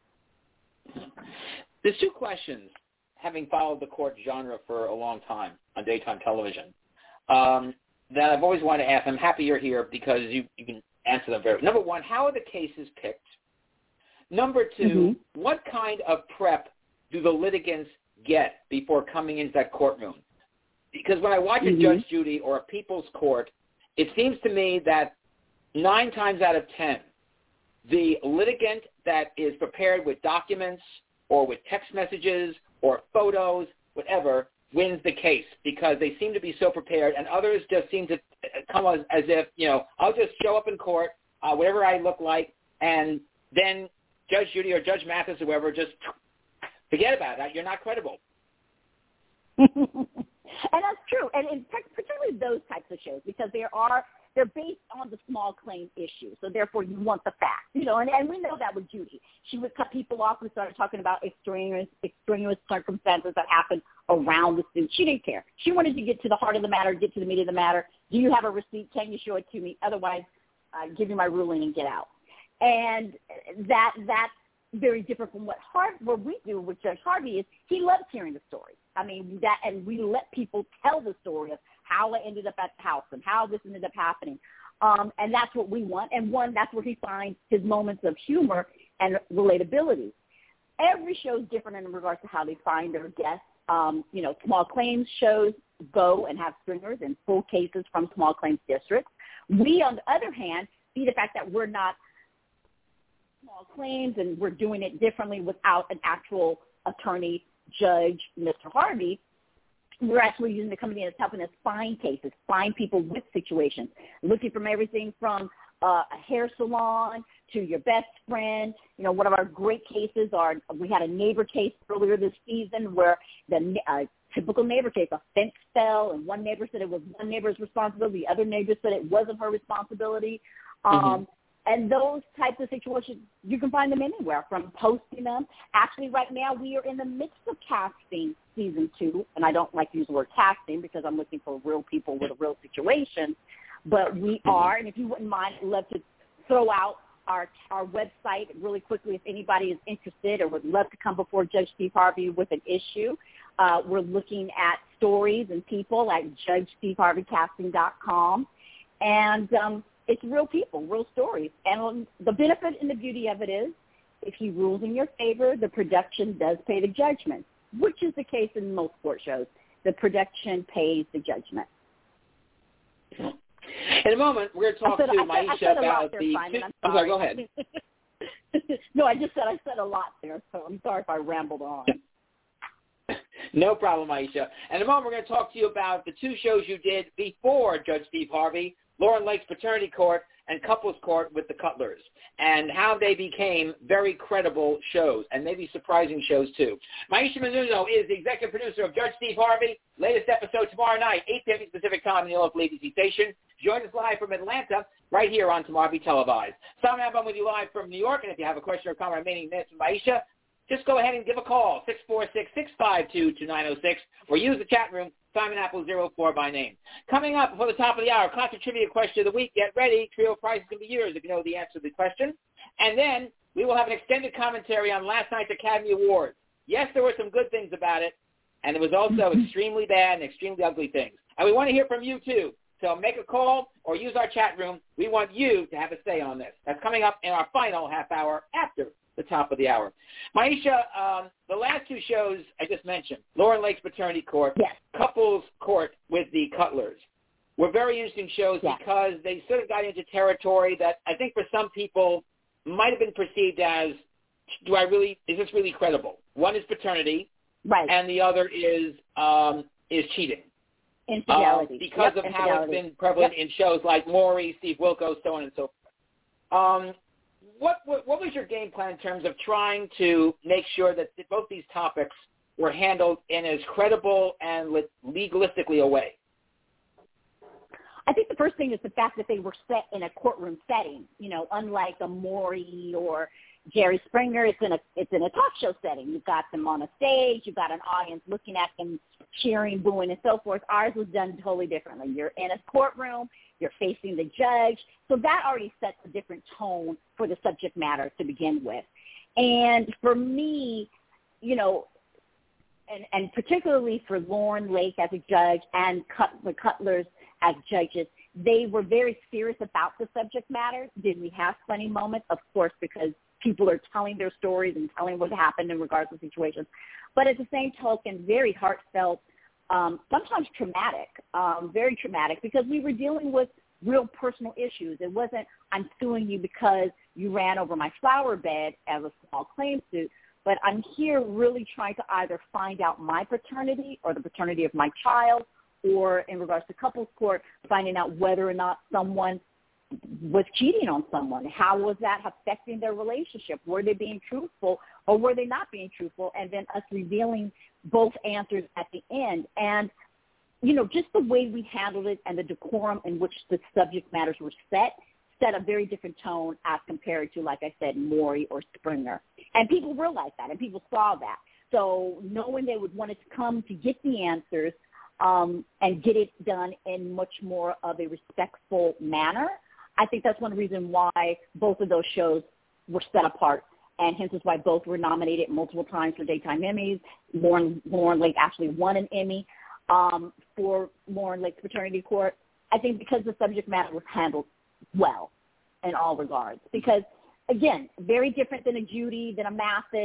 There's two questions, having followed the court genre for a long time on daytime television, um, that I've always wanted to ask. I'm happy you're here because you, you can answer them very well. Number one, how are the cases picked? Number two, mm-hmm. what kind of prep do the litigants get before coming into that courtroom? Because when I watch mm-hmm. a Judge Judy or a People's Court, it seems to me that nine times out of ten, the litigant that is prepared with documents or with text messages or photos, whatever, wins the case because they seem to be so prepared, and others just seem to come as, as if, you know, I'll just show up in court, uh, whatever I look like, and then Judge Judy or Judge Mathis or whoever just forget about it. You're not credible. And that's true, and in, particularly those types of shows, because there are they're based on the small claim issue, so therefore you want the facts, you know. And, and we know that with Judy, she would cut people off who started talking about extraneous, extraneous circumstances that happened around the suit. She didn't care. She wanted to get to the heart of the matter, get to the meat of the matter. Do you have a receipt? Can you show it to me? Otherwise, uh, give you my ruling and get out. And that that's very different from what Har- what we do with Judge Harvey is he loves hearing the story. I mean, that, and we let people tell the story of how I ended up at the house and how this ended up happening. Um, and that's what we want. And one, that's where he finds his moments of humor and relatability. every show is different in regards to how they find their guests. Um, you know, small claims shows go and have stringers in full cases from small claims districts. We, on the other hand, see the fact that we're not small claims and we're doing it differently without an actual attorney, judge, Mister Harvey. We're actually using the company that's helping us find cases, find people with situations, looking from everything from uh, a hair salon to your best friend. You know, one of our great cases are, we had a neighbor case earlier this season where the uh, typical neighbor case, a fence fell, and one neighbor said it was one neighbor's responsibility, the other neighbor said it wasn't her responsibility. Um, mm-hmm. And those types of situations, you can find them anywhere, from posting them. Actually, right now, we are in the midst of casting season two, and I don't like to use the word casting because I'm looking for real people with a real situation. But we are, and if you wouldn't mind, I'd love to throw out our our website really quickly if anybody is interested or would love to come before Judge Steve Harvey with an issue. Uh, we're looking at stories and people at judge steve harvey casting dot com. And um, it's real people, real stories. And the benefit and the beauty of it is, if he rules in your favor, the production does pay the judgment, which is the case in most court shows. The production pays the judgment. In a moment, we're going to talk said, to I Maisha said, I said about there, the... Simon, I'm, I'm sorry, go ahead. No, I just said I said a lot there, so I'm sorry if I rambled on. No problem, Maisha. In a moment, we're going to talk to you about the two shows you did before Judge Steve Harvey, Lauren Lake's Paternity Court and Couples Court with the Cutlers, and how they became very credible shows, and maybe surprising shows too. Maisha Menounos is the executive producer of Judge Steve Harvey. Latest episode tomorrow night, eight fifty Pacific Time in the local A B C station. Join us live from Atlanta, right here on Tomorrow Televised. Simon Abba with you live from New York, and if you have a question or comment remaining minutes from Maisha, just go ahead and give a call, six four six, six five two, two nine zero six, or use the chat room, Simon Apple zero four by name. Coming up before the top of the hour, classic trivia question of the week. Get ready. Trio prizes can be yours if you know the answer to the question. And then we will have an extended commentary on last night's Academy Awards. Yes, there were some good things about it, and there was also extremely bad and extremely ugly things. And we want to hear from you, too. So make a call or use our chat room. We want you to have a say on this. That's coming up in our final half hour after the top of the hour. Maisha, um, the last two shows I just mentioned, Lauren Lake's Paternity Court, yes. Couples Court with the Cutlers, were very interesting shows yes. because they sort of got into territory that I think for some people might have been perceived as, do I really, is this really credible? One is paternity, right, and the other is um, is cheating. Infidelity. Um, because yep, of how it's been prevalent yep. in shows like Maury, Steve Wilkos, so on and so forth. Um, What, what what was your game plan in terms of trying to make sure that both these topics were handled in as credible and legalistically a way? I think the first thing is the fact that they were set in a courtroom setting. You know, unlike a Maury or Jerry Springer, it's in a it's in a talk show setting. You've got them on a stage, you've got an audience looking at them, cheering, booing, and so forth. Ours was done totally differently. You're in a courtroom, you're facing the judge, so that already sets a different tone for the subject matter to begin with. And for me, you know, and, and particularly for Lauren Lake as a judge and Cut, the Cutlers as judges, they were very serious about the subject matter. Did we have funny moments? Of course, because people are telling their stories and telling what happened in regards to situations. But at the same token, very heartfelt, um, sometimes traumatic, um, very traumatic, because we were dealing with real personal issues. It wasn't, I'm suing you because you ran over my flower bed as a small claim suit, but I'm here really trying to either find out my paternity or the paternity of my child, or in regards to couples court, finding out whether or not someone was cheating on someone. How was that affecting their relationship? Were they being truthful or were they not being truthful? And then us revealing both answers at the end. And, you know, just the way we handled it and the decorum in which the subject matters were set, set a very different tone as compared to, like I said, Maury or Springer. And people realized that and people saw that. So knowing they would want us to come to get the answers um, and get it done in much more of a respectful manner, I think that's one reason why both of those shows were set apart, and hence is why both were nominated multiple times for Daytime Emmys. Lauren, Lauren Lake actually won an Emmy um, for Lauren Lake's Paternity Court. I think because the subject matter was handled well in all regards. Because, again, very different than a Judy, than a Mathis,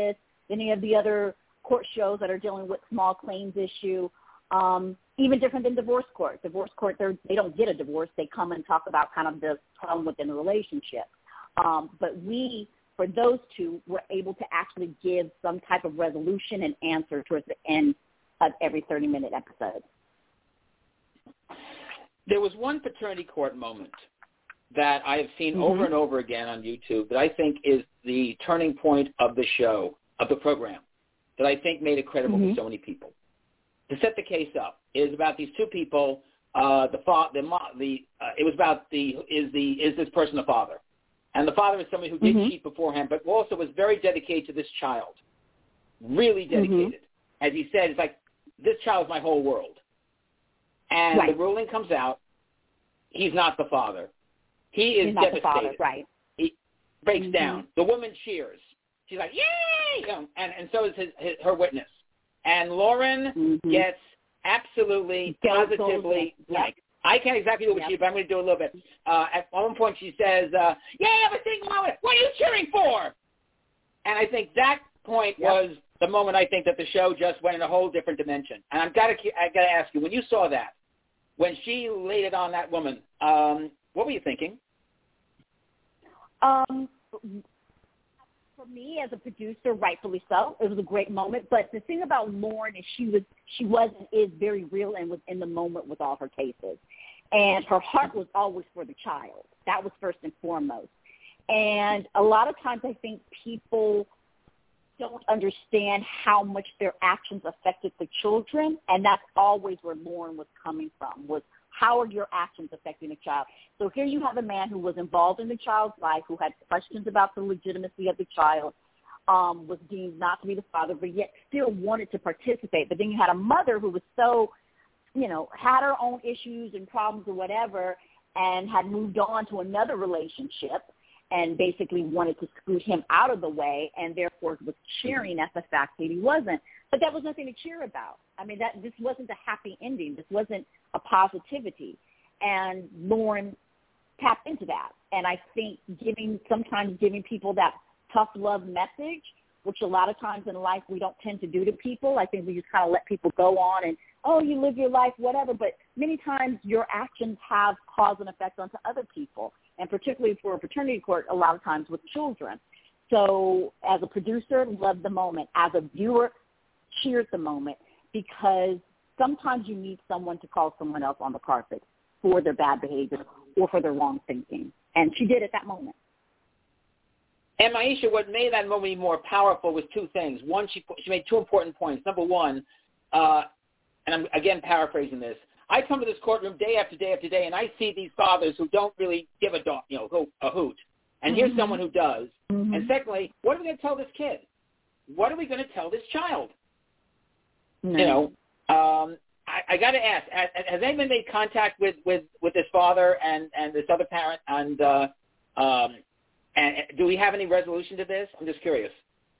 than any of the other court shows that are dealing with small claims issue. Um, even different than divorce court. Divorce court, they don't get a divorce. They come and talk about kind of the problem within the relationship. Um, but we, for those two, were able to actually give some type of resolution and answer towards the end of every thirty-minute episode. There was one paternity court moment that I have seen mm-hmm. over and over again on YouTube that I think is the turning point of the show, of the program, that I think made it credible mm-hmm. to so many people. To set the case up, it is about these two people. Uh, the fa- the, the uh, it was about the is the is this person a father, and the father is somebody who did mm-hmm. cheat beforehand, but also was very dedicated to this child, really dedicated. Mm-hmm. As he said, it's like this child is my whole world. And right. the ruling comes out. He's not the father. He is he's not devastated. The father, right? He breaks mm-hmm. down. The woman cheers. She's like, "Yay!" You know, and and so is his, his her witness. And Lauren mm-hmm. gets absolutely, positively, yep. like, I can't exactly do what yep. she, but I'm going to do a little bit. Uh, at one point she says, uh, "Yay! I'm a single mom. What are you cheering for?" And I think that point yep. was the moment I think that the show just went in a whole different dimension. And I've got to, I got to ask you, when you saw that, when she laid it on that woman, um, what were you thinking? Um, for me as a producer, rightfully so, it was a great moment. But the thing about Lauren is she was, she was and is very real and was in the moment with all her cases. And her heart was always for the child. That was first and foremost. And a lot of times I think people don't understand how much their actions affected the children, and that's always where Lauren was coming from, was how are your actions affecting the child? So here you have a man who was involved in the child's life, who had questions about the legitimacy of the child, um, was deemed not to be the father, but yet still wanted to participate. But then you had a mother who was so, you know, had her own issues and problems or whatever, and had moved on to another relationship and basically wanted to scoot him out of the way, and therefore was cheering at the fact that he wasn't. But that was nothing to cheer about. I mean, that this wasn't a happy ending. This wasn't a positivity. And Lauren tapped into that. And I think giving sometimes giving people that tough love message, which a lot of times in life we don't tend to do to people. I think we just kind of let people go on and, oh, you live your life, whatever. But many times your actions have cause and effect onto other people, and particularly for a paternity court, a lot of times with children. So as a producer, love the moment. As a viewer, cheered the moment, because sometimes you need someone to call someone else on the carpet for their bad behavior or for their wrong thinking. And she did at that moment. And Maisha, what made that moment more powerful was two things. One, she she made two important points. Number one, uh, and I'm again paraphrasing this, I come to this courtroom day after day after day, and I see these fathers who don't really give a dog, you know, a hoot. And mm-hmm. here's someone who does. Mm-hmm. And secondly, what are we going to tell this kid? What are we going to tell this child? No. You know, um, I, I got to ask: has, has anyone made contact with, with, with this father and, and this other parent? And uh, um, and do we have any resolution to this? I'm just curious.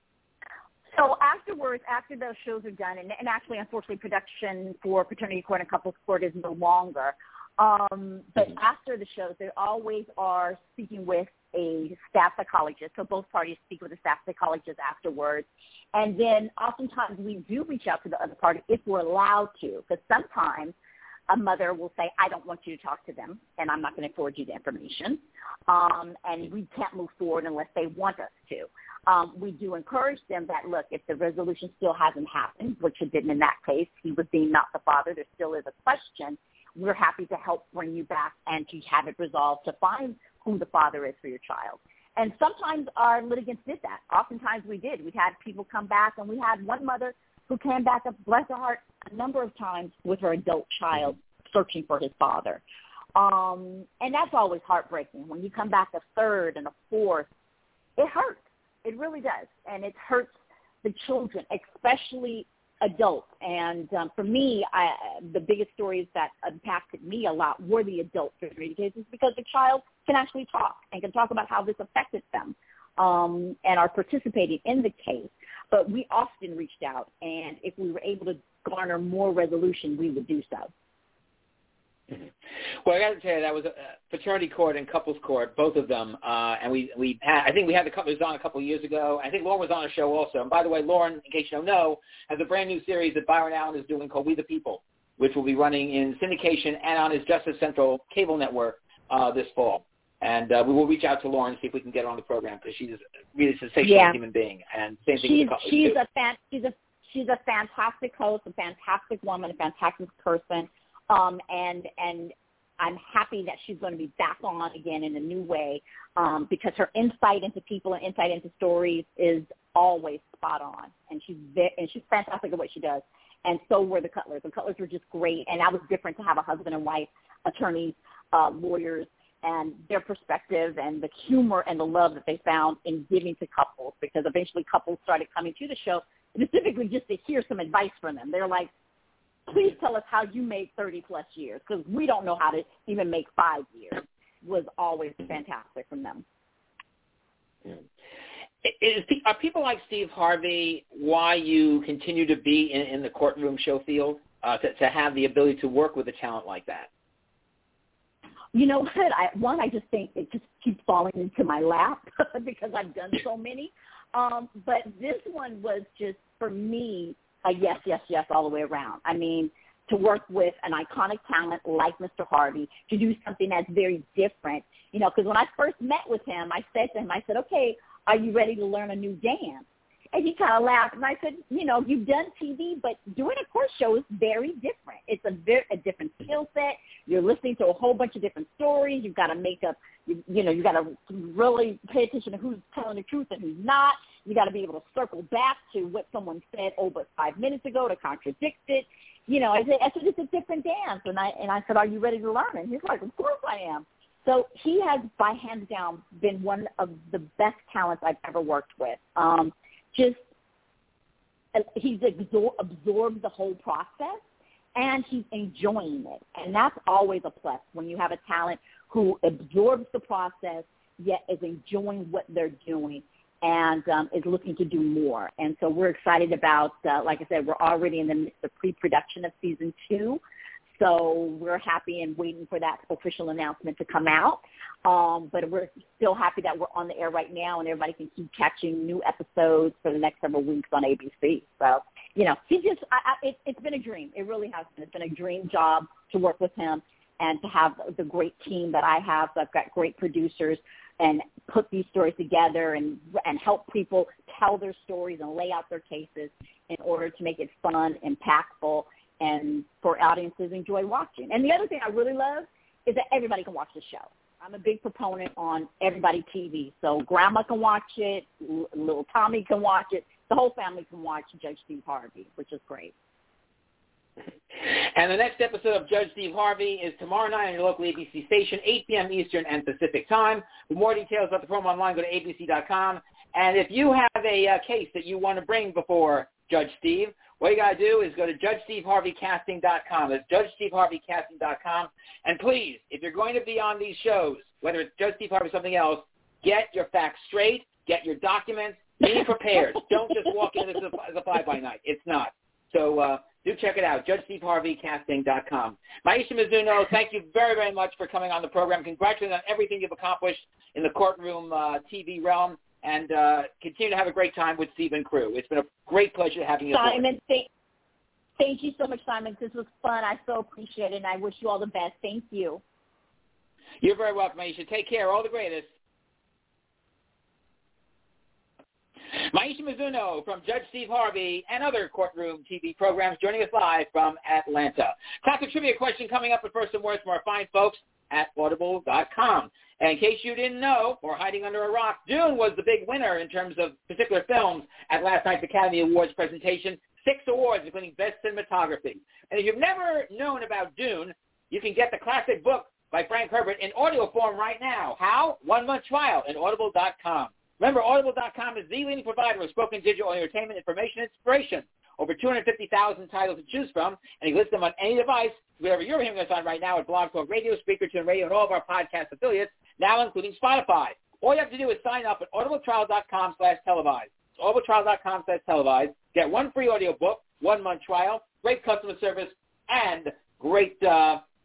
So afterwards, after those shows are done, and, and actually, unfortunately, production for Paternity Court and Couples Court is no longer. Um, but mm-hmm. after the shows, they always are speaking with a staff psychologist. So both parties speak with a staff psychologist afterwards. And then oftentimes we do reach out to the other party if we're allowed to, because sometimes a mother will say, I don't want you to talk to them, and I'm not going to forward you the information. Um, and we can't move forward unless they want us to. Um, we do encourage them that, look, if the resolution still hasn't happened, which it didn't in that case, he was deemed not the father, there still is a question, we're happy to help bring you back and to have it resolved to find who the father is for your child. And sometimes our litigants did that. Oftentimes we did. We had people come back, and we had one mother who came back, bless her heart, a number of times with her adult child searching for his father. Um, and that's always heartbreaking. When you come back a third and a fourth, it hurts. It really does. And it hurts the children, especially adults. And um, for me, I, the biggest stories that impacted me a lot were the adult paternity cases, because the child can actually talk and can talk about how this affected them um, and are participating in the case. But we often reached out, and if we were able to garner more resolution, we would do so. Well, I got to tell you, that was a fraternity court and couples court, both of them. Uh, and we, we had, I think we had the couple, it was on a couple of years ago. I think Lauren was on a show also. And by the way, Lauren, in case you don't know, has a brand new series that Byron Allen is doing called We the People, which will be running in syndication and on his Justice Central cable network uh, this fall. And uh, we will reach out to Lauren and see if we can get her on the program because she's a really sensational yeah. human being. And same thing she's, with the couples, she's too. a fan, she's a she's a fantastic host, a fantastic woman, a fantastic person. Um, and and I'm happy that she's going to be back on again in a new way um, because her insight into people and insight into stories is always spot on, and she's very, and she's fantastic at what she does. And so were the Cutlers. The Cutlers were just great, and that was different to have a husband and wife, attorneys, uh, lawyers, and their perspective and the humor and the love that they found in giving to couples, because eventually couples started coming to the show specifically just to hear some advice from them. They're like, please tell us how you made thirty plus years, because we don't know how to even make five years. Was always fantastic from them. Is, are people like Steve Harvey why you continue to be in, in the courtroom show field, uh, to, to have the ability to work with a talent like that? You know what? I, one, I just think it just keeps falling into my lap because I've done so many. Um, but this one was just, for me, a yes, yes, yes all the way around. I mean, to work with an iconic talent like Mister Harvey, to do something that's very different. You know, because when I first met with him, I said to him, I said, okay, are you ready to learn a new dance? And he kind of laughed, and I said, you know, you've done T V, but doing a court show is very different. It's a very a different skill set. You're listening to a whole bunch of different stories. You've got to make up, you, you know, you got to really pay attention to who's telling the truth and who's not. You got to be able to circle back to what someone said, oh, but five minutes ago to contradict it. You know, I said, I said, it's a different dance. And I, and I said, are you ready to learn? And he's like, of course I am. So he has, by hands down, been one of the best talents I've ever worked with. Um, just he's absor- absorbed the whole process, and he's enjoying it. And that's always a plus when you have a talent who absorbs the process yet is enjoying what they're doing and um, is looking to do more. And so we're excited about, uh, like I said, we're already in the midst of pre-production of season two. So we're happy and waiting for that official announcement to come out. Um, but we're still happy that we're on the air right now, and everybody can keep catching new episodes for the next several weeks on A B C. So, you know, he just, I, I, it, it's been a dream. It really has been. It's been a dream job to work with him and to have the great team that I have. So I've got great producers and put these stories together and and help people tell their stories and lay out their cases in order to make it fun, impactful, and for audiences enjoy watching. And the other thing I really love is that everybody can watch the show. I'm a big proponent on Everybody T V. So grandma can watch it, little Tommy can watch it, the whole family can watch Judge Steve Harvey, which is great. And the next episode of Judge Steve Harvey is tomorrow night on your local A B C station, eight p.m. Eastern and Pacific time. For more details about the program online, go to A B C dot com. And if you have a uh, case that you want to bring before Judge Steve, what you got to do is go to Judge Steve Harvey Casting dot com. That's Judge Steve Harvey Casting dot com. And please, if you're going to be on these shows, whether it's Judge Steve Harvey or something else, get your facts straight, get your documents, be prepared. Don't just walk in as a, as a fly-by-night. It's not. So uh, do check it out, Judge Steve Harvey Casting dot com. Maisha Mizuno, thank you very, very much for coming on the program. Congratulations on everything you've accomplished in the courtroom uh, T V realm. And uh, continue to have a great time with Steve and crew. It's been a great pleasure having you. Simon, thank, thank you so much, Simon. This was fun. I so appreciate it, and I wish you all the best. Thank you. You're very welcome, Maisha. Take care. All the greatest. Maisha Mizuno from Judge Steve Harvey and other courtroom T V programs joining us live from Atlanta. Classic trivia question coming up, but first some words from our fine folks at audible dot com. And in case you didn't know, or hiding under a rock, Dune was the big winner in terms of particular films at last night's Academy Awards presentation. Six awards, including Best Cinematography. And if you've never known about Dune, you can get the classic book by Frank Herbert in audio form right now. How? One month trial at audible dot com. Remember, audible dot com is the leading provider of spoken digital entertainment, information, and inspiration. Over two hundred fifty thousand titles to choose from, and you list them on any device, whatever you're hearing us on right now at Blog Talk Radio, Speaker Tune Radio, and all of our podcast affiliates, now including Spotify. All you have to do is sign up at audible trial dot com slash televised. It's audible trial dot com slash televised. Get one free audio book, one month trial, great customer service, and great uh,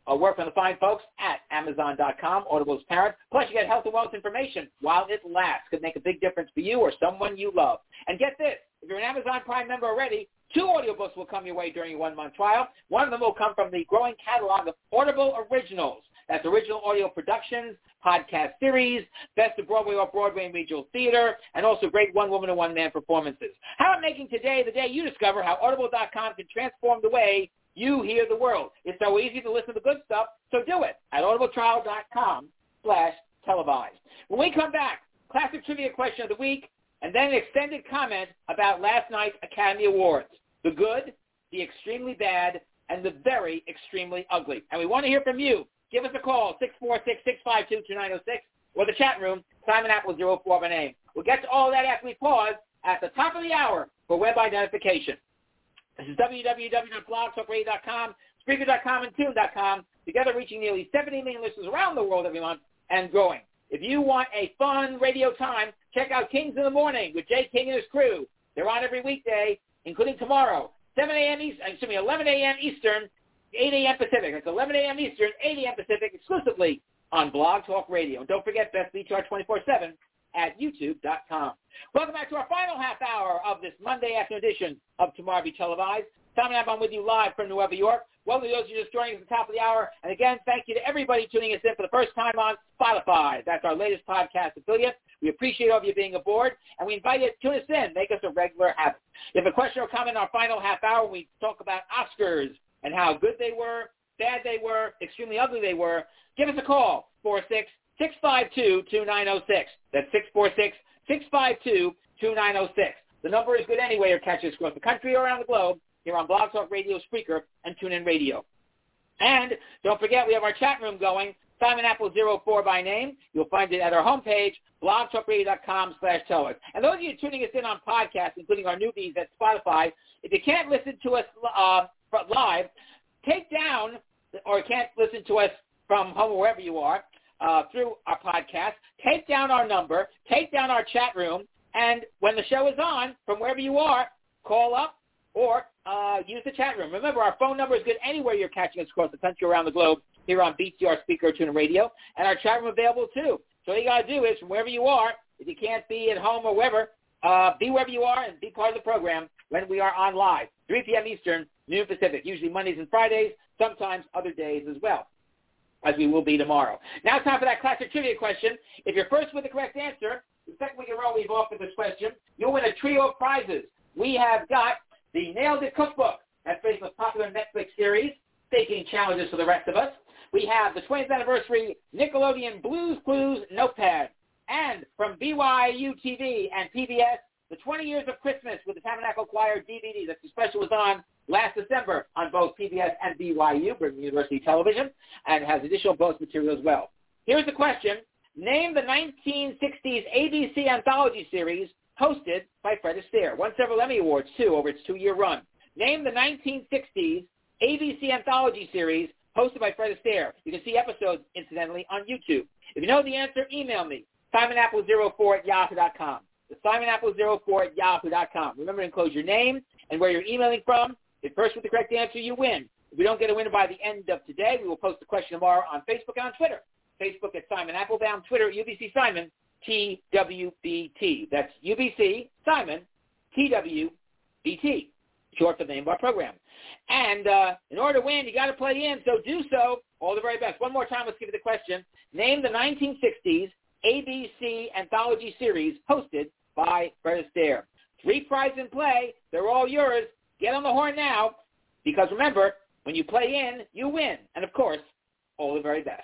uh, work from the fine folks at Amazon dot com, Audible's parent. Plus, you get health and wealth information while it lasts. Could make a big difference for you or someone you love. And get this, if you're an Amazon Prime member already, two audiobooks will come your way during your one-month trial. One of them will come from the growing catalog of Audible Originals. That's original audio productions, podcast series, best of Broadway or Broadway and regional theater, and also great one-woman and one-man performances. How about making today the day you discover how Audible dot com can transform the way you hear the world? It's so easy to listen to good stuff, so do it at audibletrial dot com slash televised. When we come back, classic trivia question of the week, and then an extended comment about last night's Academy Awards, the good, the extremely bad, and the very extremely ugly. And we want to hear from you. Give us a call, six four six, six five two, two nine zero six, or the chat room, Simon Apple zero four by name. We'll get to all that after we pause at the top of the hour for web identification. This is w w w dot blog talk radio dot com, Spreaker dot com, and Tune dot com, together reaching nearly seventy million listeners around the world every month and growing. If you want a fun radio time, check out Kings in the Morning with Jay King and his crew. They're on every weekday, including tomorrow, seven a.m. East, excuse me, eleven a.m. Eastern, eight a.m. Pacific. It's eleven a.m. Eastern, eight a.m. Pacific, exclusively on Blog Talk Radio. And don't forget Best B T R twenty-four seven at youtube dot com. Welcome back to our final half hour of this Monday afternoon edition of Tomorrow Be Televised. Simon Apple, I'm with you live from Nueva York. Welcome to those who are just joining us at the top of the hour. And again, thank you to everybody tuning us in for the first time on Spotify. That's our latest podcast affiliate. We appreciate all of you being aboard, and we invite you to tune us in. Make us a regular habit. If you have a question or comment in our final half hour, we talk about Oscars and how good they were, bad they were, extremely ugly they were, give us a call, four six, six five two, two nine zero six. That's six four six, six five two, two nine zero six. The number is good anyway. You're catching us across the country or around the globe here on Blog Talk Radio, Spreaker, and TuneIn Radio. And don't forget, we have our chat room going, Simon Apple zero four by name. You'll find it at our homepage, blog talk radio dot com slash televised. And those of you tuning us in on podcasts, including our newbies at Spotify, if you can't listen to us uh, live, take down, or can't listen to us from home or wherever you are, uh, through our podcast, take down our number, take down our chat room, and when the show is on, from wherever you are, call up or uh, use the chat room. Remember, our phone number is good anywhere you're catching us across the country, around the globe, here on B T R Speaker, Tune Radio, and our chat room available too. So all you got to do is, from wherever you are, if you can't be at home or wherever, uh, be wherever you are and be part of the program when we are on live, three p.m. Eastern, noon Pacific, usually Mondays and Fridays, sometimes other days as well, as we will be tomorrow. Now it's time for that classic trivia question. If you're first with the correct answer, the second week in a row we've offered this question, you'll win a trio of prizes. We have got the Nailed It Cookbook. That's based on the popular Netflix series, Baking Challenges for the Rest of Us. We have the twentieth anniversary Nickelodeon Blues Clues Notepad. And from B Y U T V and P B S, the twenty years of Christmas with the Tabernacle Choir D V D. That the special was on last December on both P B S and B Y U, Brigham University Television, and has additional bonus material as well. Here's the question. Name the nineteen sixties A B C anthology series hosted by Fred Astaire. Won several Emmy Awards, too, over its two-year run. Name the nineteen sixties A B C anthology series hosted by Fred Astaire. You can see episodes, incidentally, on YouTube. If you know the answer, email me, simon apple zero four at yahoo dot com. The simon apple zero four at yahoo dot com. Remember to enclose your name and where you're emailing from. If first with the correct answer, you win. If we don't get a winner by the end of today, we will post the question tomorrow on Facebook and on Twitter. Facebook at Simon Applebaum, Twitter at U B C Simon, T W B T. That's U B C Simon, T W B T, short for the name of our program. And uh, in order to win, you got to play in, so do so. All the very best. One more time, let's give you the question. Name the nineteen sixties A B C anthology series hosted by Fred Astaire. Three prizes in play. They're all yours. Get on the horn now, because remember, when you play in, you win. And, of course, all the very best.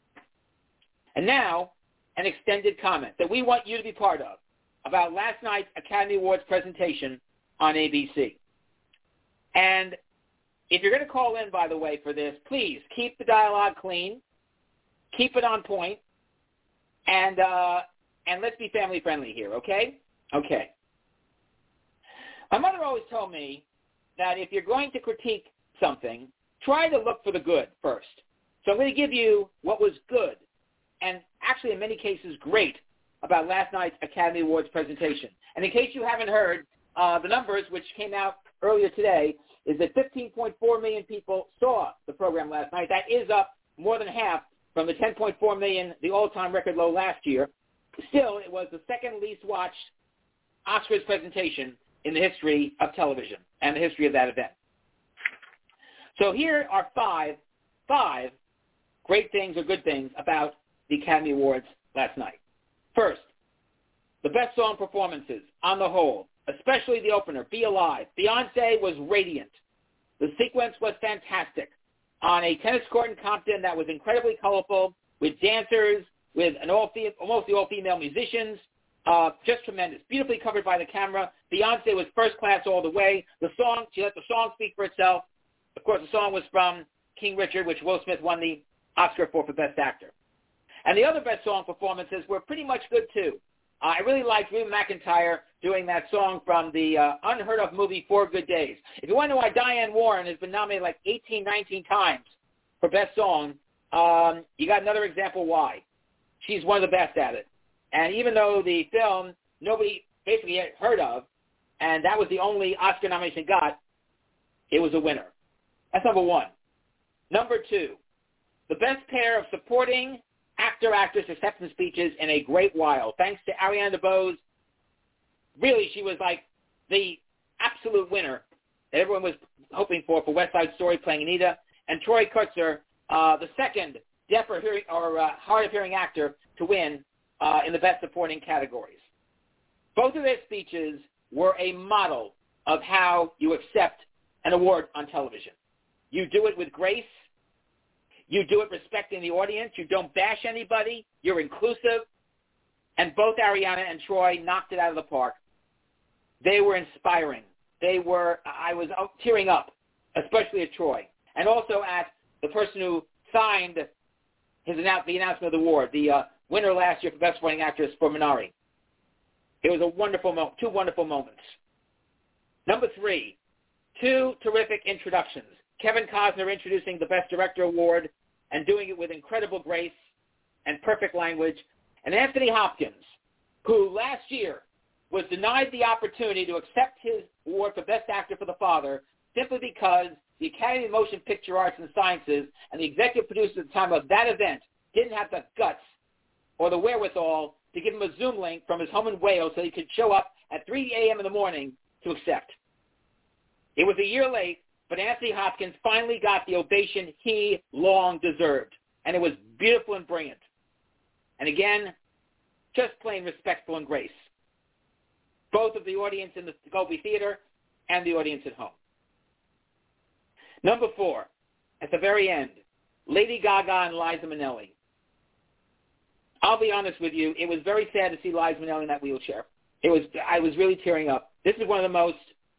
And now, an extended comment that we want you to be part of about last night's Academy Awards presentation on A B C. And if you're going to call in, by the way, for this, please keep the dialogue clean, keep it on point, and uh, and let's be family friendly here, okay? Okay. My mother always told me that if you're going to critique something, try to look for the good first. So I'm going to give you what was good, and actually in many cases great, about last night's Academy Awards presentation. And in case you haven't heard, uh, the numbers, which came out earlier today is that fifteen point four million people saw the program last night. That is up more than half from the ten point four million, the all-time record low last year. Still, it was the second least watched Oscars presentation in the history of television and the history of that event. So here are five, five great things or good things about the Academy Awards last night. First, the best song performances on the whole, especially the opener, Be Alive. Beyonce was radiant. The sequence was fantastic. On a tennis court in Compton that was incredibly colorful, with dancers, with an all mostly all-female musicians, uh, just tremendous. Beautifully covered by the camera. Beyonce was first class all the way. The song, she let the song speak for itself. Of course, the song was from King Richard, which Will Smith won the Oscar for for Best Actor. And the other best song performances were pretty much good, too. Uh, I really liked Reba McEntire doing that song from the uh, unheard of movie Four Good Days. If you want to know why Diane Warren has been nominated like eighteen, nineteen times for Best Song, um, you got another example why. She's one of the best at it. And even though the film nobody basically had heard of, and that was the only Oscar nomination it got, it was a winner. That's number one. Number two, the best pair of supporting actor-actress acceptance speeches in a great while. Thanks to Ariana DeBose. Really, she was like the absolute winner that everyone was hoping for for West Side Story playing Anita. And Troy Kutzer, uh, the second deaf or, hearing, or uh, hard of hearing actor to win uh, in the best supporting categories. Both of their speeches were a model of how you accept an award on television. You do it with grace. You do it respecting the audience. You don't bash anybody. You're inclusive. And both Ariana and Troy knocked it out of the park. They were inspiring. They were, I was tearing up, especially at Troy. And also at the person who signed his the announcement of the award, the uh, winner last year for Best Supporting Actress for Minari. It was a wonderful moment, two wonderful moments. Number three, two terrific introductions. Kevin Costner introducing the Best Director Award and doing it with incredible grace and perfect language. And Anthony Hopkins, who last year was denied the opportunity to accept his award for Best Actor for The Father simply because the Academy of Motion Picture Arts and Sciences and the executive producer at the time of that event didn't have the guts or the wherewithal to give him a Zoom link from his home in Wales so he could show up at three a.m. in the morning to accept. It was a year late, but Anthony Hopkins finally got the ovation he long deserved, and it was beautiful and brilliant. And again, just plain respectful and grace, both of the audience in the Dolby Theater and the audience at home. Number four, at the very end, Lady Gaga and Liza Minnelli. I'll be honest with you, it was very sad to see Liza Minnelli in that wheelchair. It was, I was really tearing up. This is one of the most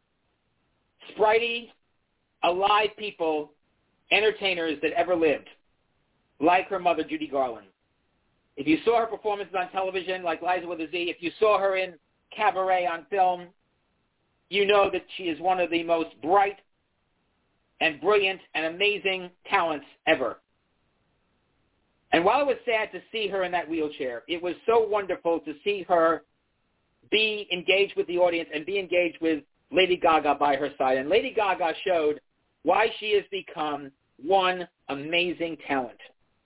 sprightly, alive people, entertainers that ever lived, like her mother, Judy Garland. If you saw her performances on television, like Liza with a Z, if you saw her in Cabaret on film, you know that she is one of the most bright and brilliant and amazing talents ever. And while it was sad to see her in that wheelchair, it was so wonderful to see her be engaged with the audience and be engaged with Lady Gaga by her side. And Lady Gaga showed why she has become one amazing talent.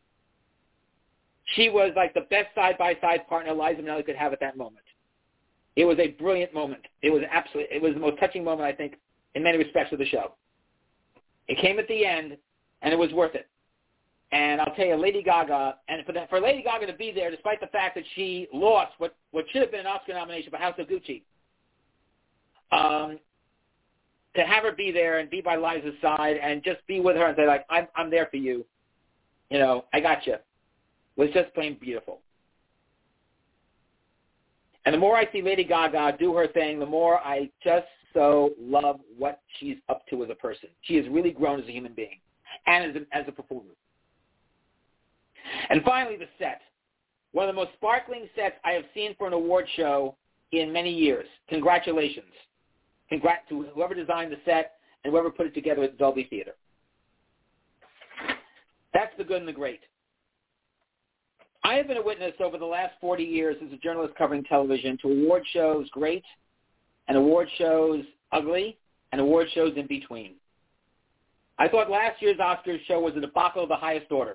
She was like the best side-by-side partner Liza Minnelli could have at that moment. It was a brilliant moment. It was absolutely, it was the most touching moment, I think, in many respects of the show. It came at the end, and it was worth it. And I'll tell you, Lady Gaga, and for, the, for Lady Gaga to be there, despite the fact that she lost what, what should have been an Oscar nomination for House of Gucci, um, to have her be there and be by Liza's side and just be with her and say, like, I'm, I'm there for you. You know, I got you. Was just plain beautiful. And the more I see Lady Gaga do her thing, the more I just so love what she's up to as a person. She has really grown as a human being and as a, as a performer. And finally, the set. One of the most sparkling sets I have seen for an award show in many years. Congratulations. Congrats to whoever designed the set and whoever put it together at the Dolby Theater. That's the good and the great. I have been a witness over the last forty years as a journalist covering television to award shows great and award shows ugly and award shows in between. I thought last year's Oscars show was a debacle of the highest order.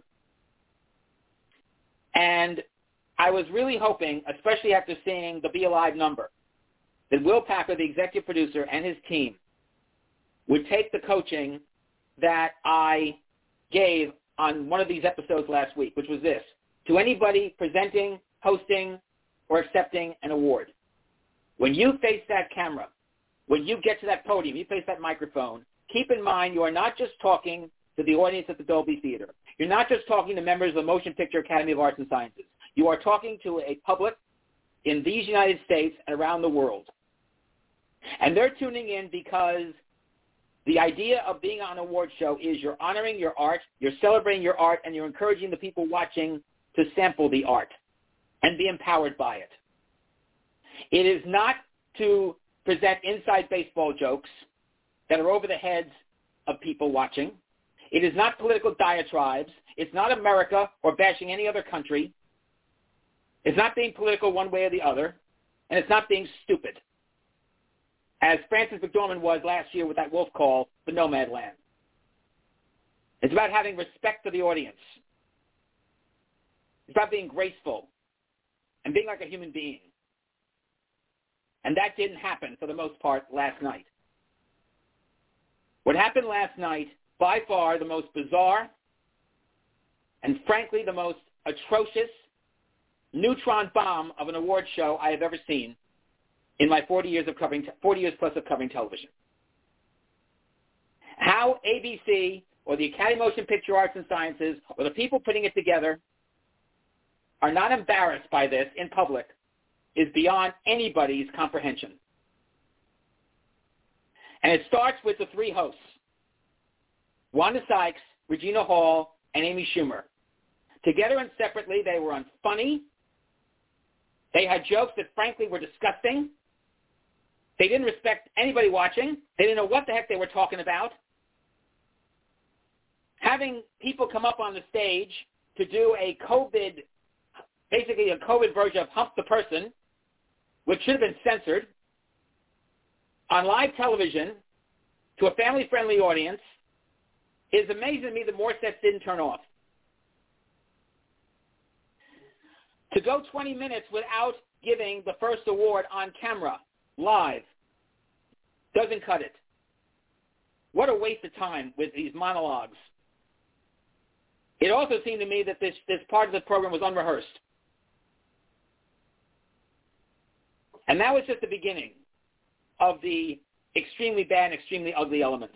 And I was really hoping, especially after seeing the Be Alive number, that Will Packer, the executive producer, and his team would take the coaching that I gave on one of these episodes last week, which was this: to anybody presenting, hosting, or accepting an award, when you face that camera, when you get to that podium, you face that microphone, keep in mind you are not just talking to the audience at the Dolby Theater. You're not just talking to members of the Motion Picture Academy of Arts and Sciences. You are talking to a public in these United States and around the world. And they're tuning in because the idea of being on an award show is you're honoring your art, you're celebrating your art, and you're encouraging the people watching to sample the art and be empowered by it. It is not to present inside baseball jokes that are over the heads of people watching. It is not political diatribes. It's not America or bashing any other country. It's not being political one way or the other. And it's not being stupid, as Frances McDormand was last year with that wolf call for Nomadland. It's about having respect for the audience. It's about being graceful and being like a human being. And that didn't happen for the most part last night. What happened last night, by far the most bizarre and frankly the most atrocious neutron bomb of an award show I have ever seen in my forty years of covering, forty years plus of covering television. How A B C or the Academy of Motion Picture Arts and Sciences or the people putting it together are not embarrassed by this in public is beyond anybody's comprehension. And it starts with the three hosts, Wanda Sykes, Regina Hall, and Amy Schumer. Together and separately, they were unfunny. They had jokes that, frankly, were disgusting. They didn't respect anybody watching. They didn't know what the heck they were talking about. Having people come up on the stage to do a COVID, basically a COVID version of Hump the Person, which should have been censored, on live television to a family-friendly audience, is amazing to me that more sets didn't turn off. To go twenty minutes without giving the first award on camera, live, doesn't cut it. What a waste of time with these monologues. It also seemed to me that this, this part of the program was unrehearsed. And that was just the beginning of the extremely bad and extremely ugly elements.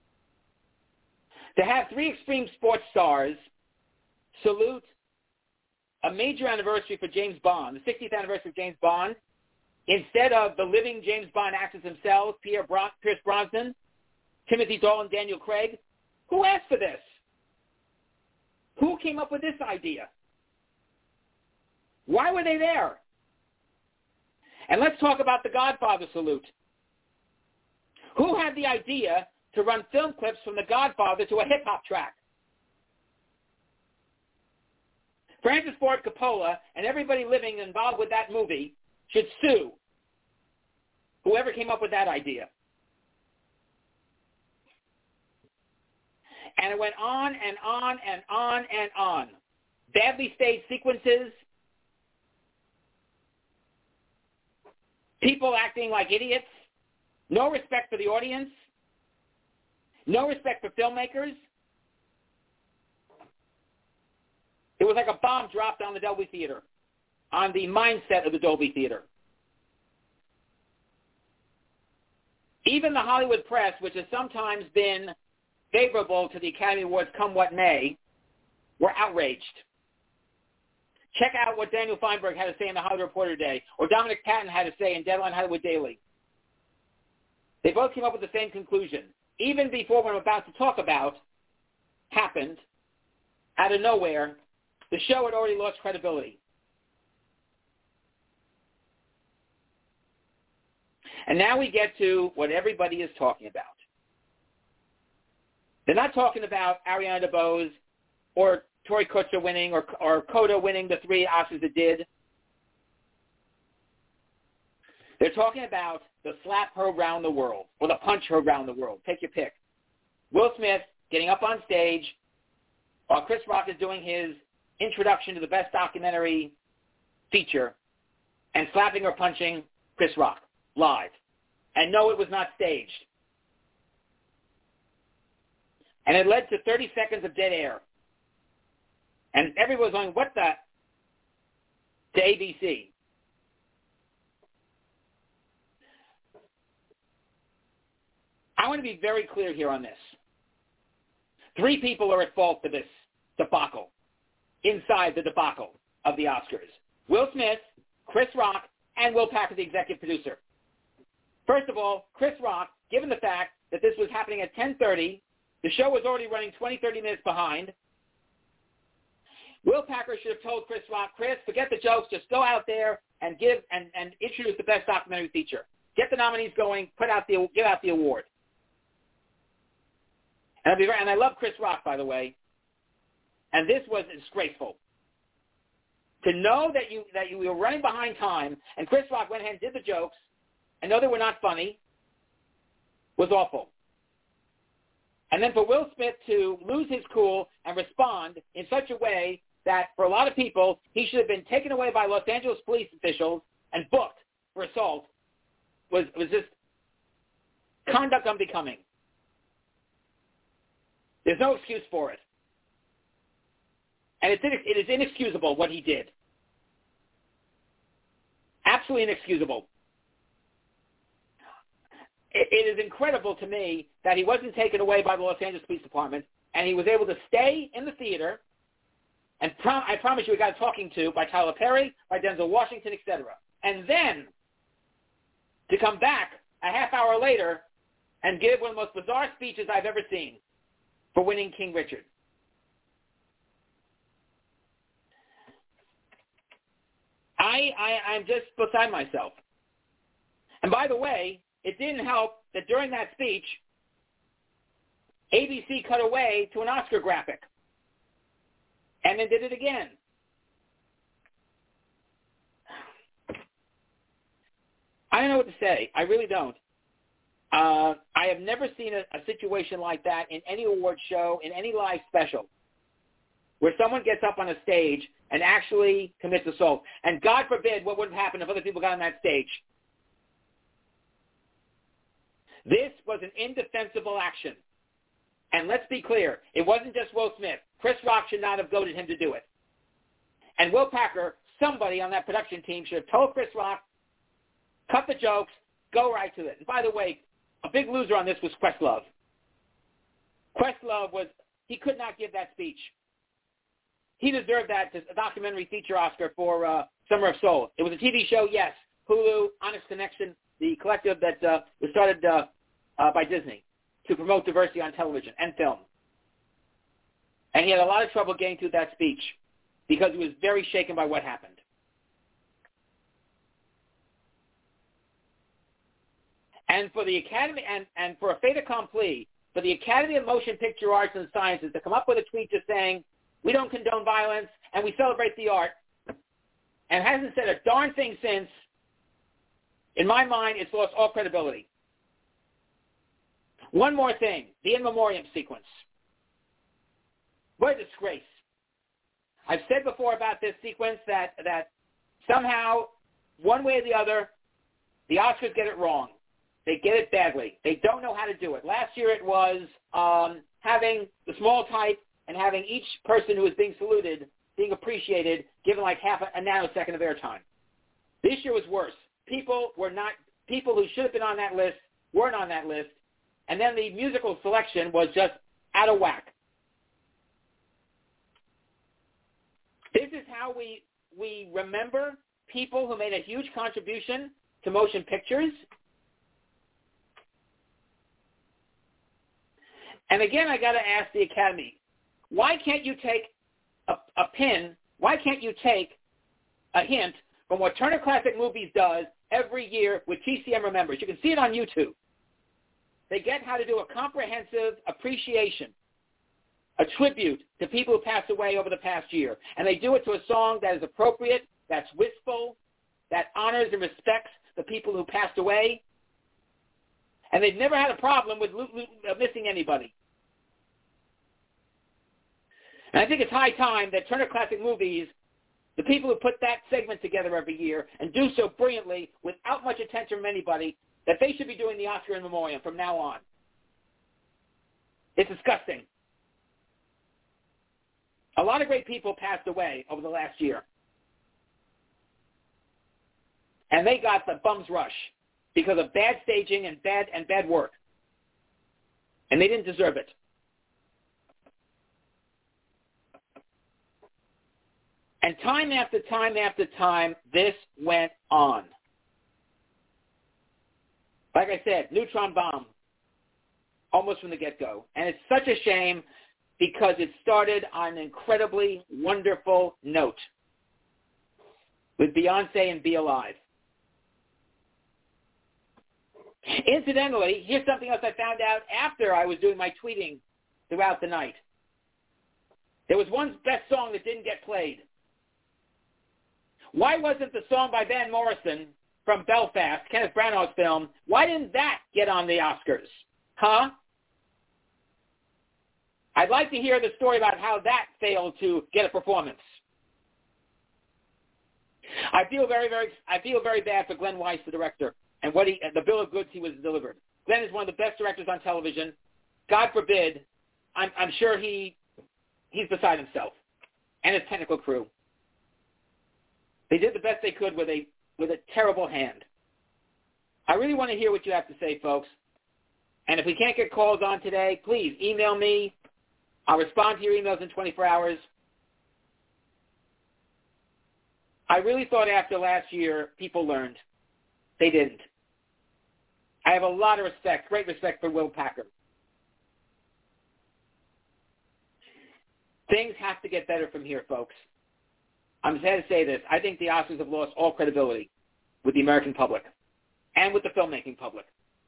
To have three extreme sports stars salute a major anniversary for James Bond, the sixtieth anniversary of James Bond, instead of the living James Bond actors themselves, Pierre Bron- Pierce Brosnan, Timothy Dalton, Daniel Craig. Who asked for this? Who came up with this idea? Why were they there? And let's talk about the Godfather salute. Who had the idea to run film clips from The Godfather to a hip-hop track? Francis Ford Coppola and everybody living involved with that movie should sue whoever came up with that idea. And it went on and on and on and on. Badly staged sequences, people acting like idiots, no respect for the audience, no respect for filmmakers. It was like a bomb dropped on the Dolby Theater, on the mindset of the Dolby Theater. Even the Hollywood press, which has sometimes been favorable to the Academy Awards come what may, were outraged. Check out what Daniel Feinberg had to say in the Hollywood Reporter today, or Dominic Patton had to say in Deadline Hollywood Daily. They both came up with the same conclusion. Even before what I'm about to talk about happened, out of nowhere, the show had already lost credibility. And now we get to what everybody is talking about. They're not talking about Ariana DeBose or Tori Kutcher winning or, or Coda winning the three Oscars it did. They're talking about the slap her around the world or the punch her around the world. Take your pick. Will Smith getting up on stage while Chris Rock is doing his introduction to the best documentary feature and slapping or punching Chris Rock live. And no, it was not staged. And it led to thirty seconds of dead air. And everyone was going, what the? To A B C. I want to be very clear here on this. Three people are at fault for this debacle, inside the debacle of the Oscars. Will Smith, Chris Rock, and Will Packer, the executive producer. First of all, Chris Rock, given the fact that this was happening at ten thirty, the show was already running twenty, thirty minutes behind. Will Packer should have told Chris Rock, Chris, forget the jokes, just go out there and give and, and introduce the best documentary feature. Get the nominees going, put out the give out the award. And, I'll be, and I love Chris Rock, by the way. And this was disgraceful. To know that you that you were running behind time, and Chris Rock went ahead and did the jokes, and know they were not funny, was awful. And then for Will Smith to lose his cool and respond in such a way that for a lot of people, he should have been taken away by Los Angeles police officials and booked for assault was, was just conduct unbecoming. There's no excuse for it. And it's, it is inexcusable what he did. Absolutely inexcusable. It, it is incredible to me that he wasn't taken away by the Los Angeles Police Department and he was able to stay in the theater. And prom- I promise you, we got a talking to by Tyler Perry, by Denzel Washington, et cetera. And then to come back a half hour later and give one of the most bizarre speeches I've ever seen for winning King Richard. I, I, I'm just beside myself. And by the way, it didn't help that during that speech, A B C cut away to an Oscar graphic and then did it again. I don't know what to say. I really don't. Uh, I have never seen a, a situation like that in any award show, in any live special, where someone gets up on a stage and actually commits assault. And God forbid what would have happened if other people got on that stage. This was an indefensible action. And let's be clear, it wasn't just Will Smith. Chris Rock should not have goaded him to do it. And Will Packer, somebody on that production team, should have told Chris Rock, cut the jokes, go right to it. And by the way, a big loser on this was Questlove. Questlove was, he could not give that speech. He deserved that documentary feature Oscar for uh, Summer of Soul. It was a T V show, yes. Hulu, Honest Connection, the collective that uh, was started uh, uh, by Disney to promote diversity on television and film. And he had a lot of trouble getting through that speech because he was very shaken by what happened. And for the Academy, and, and for a fait accompli, for the Academy of Motion Picture Arts and Sciences to come up with a tweet just saying, we don't condone violence and we celebrate the art, and hasn't said a darn thing since, in my mind, it's lost all credibility. One more thing, the in memoriam sequence. What a disgrace. I've said before about this sequence that, that somehow, one way or the other, the Oscars get it wrong. They get it badly. They don't know how to do it. Last year it was um, having the small type and having each person who was being saluted, being appreciated, given like half a, a nanosecond of airtime. This year was worse. People were not, people who should have been on that list weren't on that list. And then the musical selection was just out of whack. This is how we we remember people who made a huge contribution to motion pictures. And again, I got to ask the Academy, why can't you take a, a pin, why can't you take a hint from what Turner Classic Movies does every year with T C M Remembers? You can see it on YouTube. They get how to do a comprehensive appreciation, a tribute to people who passed away over the past year. And they do it to a song that is appropriate, that's wistful, that honors and respects the people who passed away, and they've never had a problem with lo- lo- missing anybody. And I think it's high time that Turner Classic Movies, the people who put that segment together every year and do so brilliantly without much attention from anybody, that they should be doing the Oscar in memoriam from now on. It's disgusting. A lot of great people passed away over the last year. And they got the bum's rush because of bad staging and bad and bad work. And they didn't deserve it. And time after time after time, this went on. Like I said, neutron bomb, almost from the get-go. And it's such a shame because it started on an incredibly wonderful note with Beyonce and Be Alive. Incidentally, here's something else I found out after I was doing my tweeting throughout the night. There was one best song that didn't get played. Why wasn't the song by Van Morrison from Belfast, Kenneth Branagh's film, why didn't that get on the Oscars? Huh? I'd like to hear the story about how that failed to get a performance. I feel very, very, I feel very bad for Glenn Weiss, the director, and what he, the bill of goods he was delivered. Glenn is one of the best directors on television. God forbid, I'm, I'm sure he, he's beside himself, and his technical crew. They did the best they could with a with a terrible hand. I really want to hear what you have to say, folks. And if we can't get calls on today, please email me. I'll respond to your emails in twenty-four hours. I really thought after last year people learned. They didn't. I have a lot of respect, great respect for Will Packer. Things have to get better from here, folks. I'm sad to say this. I think the Oscars have lost all credibility with the American public and with the filmmaking public.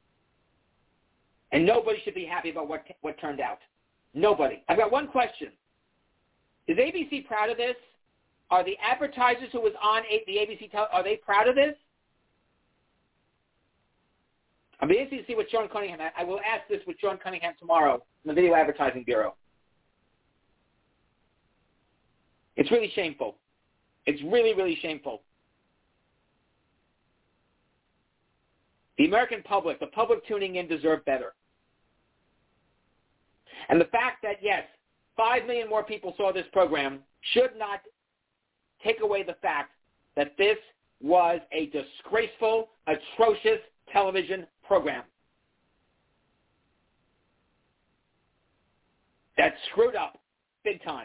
And nobody should be happy about what what turned out. Nobody. I've got one question. Is A B C proud of this? Are the advertisers who was on the A B C, tel- are they proud of this? I'm interested to see what Sean Cunningham, I will ask this with Sean Cunningham tomorrow from the Video Advertising Bureau. It's really shameful. It's really, really shameful. The American public, the public tuning in, deserve better. And the fact that, yes, five million more people saw this program should not take away the fact that this was a disgraceful, atrocious television program that screwed up big time.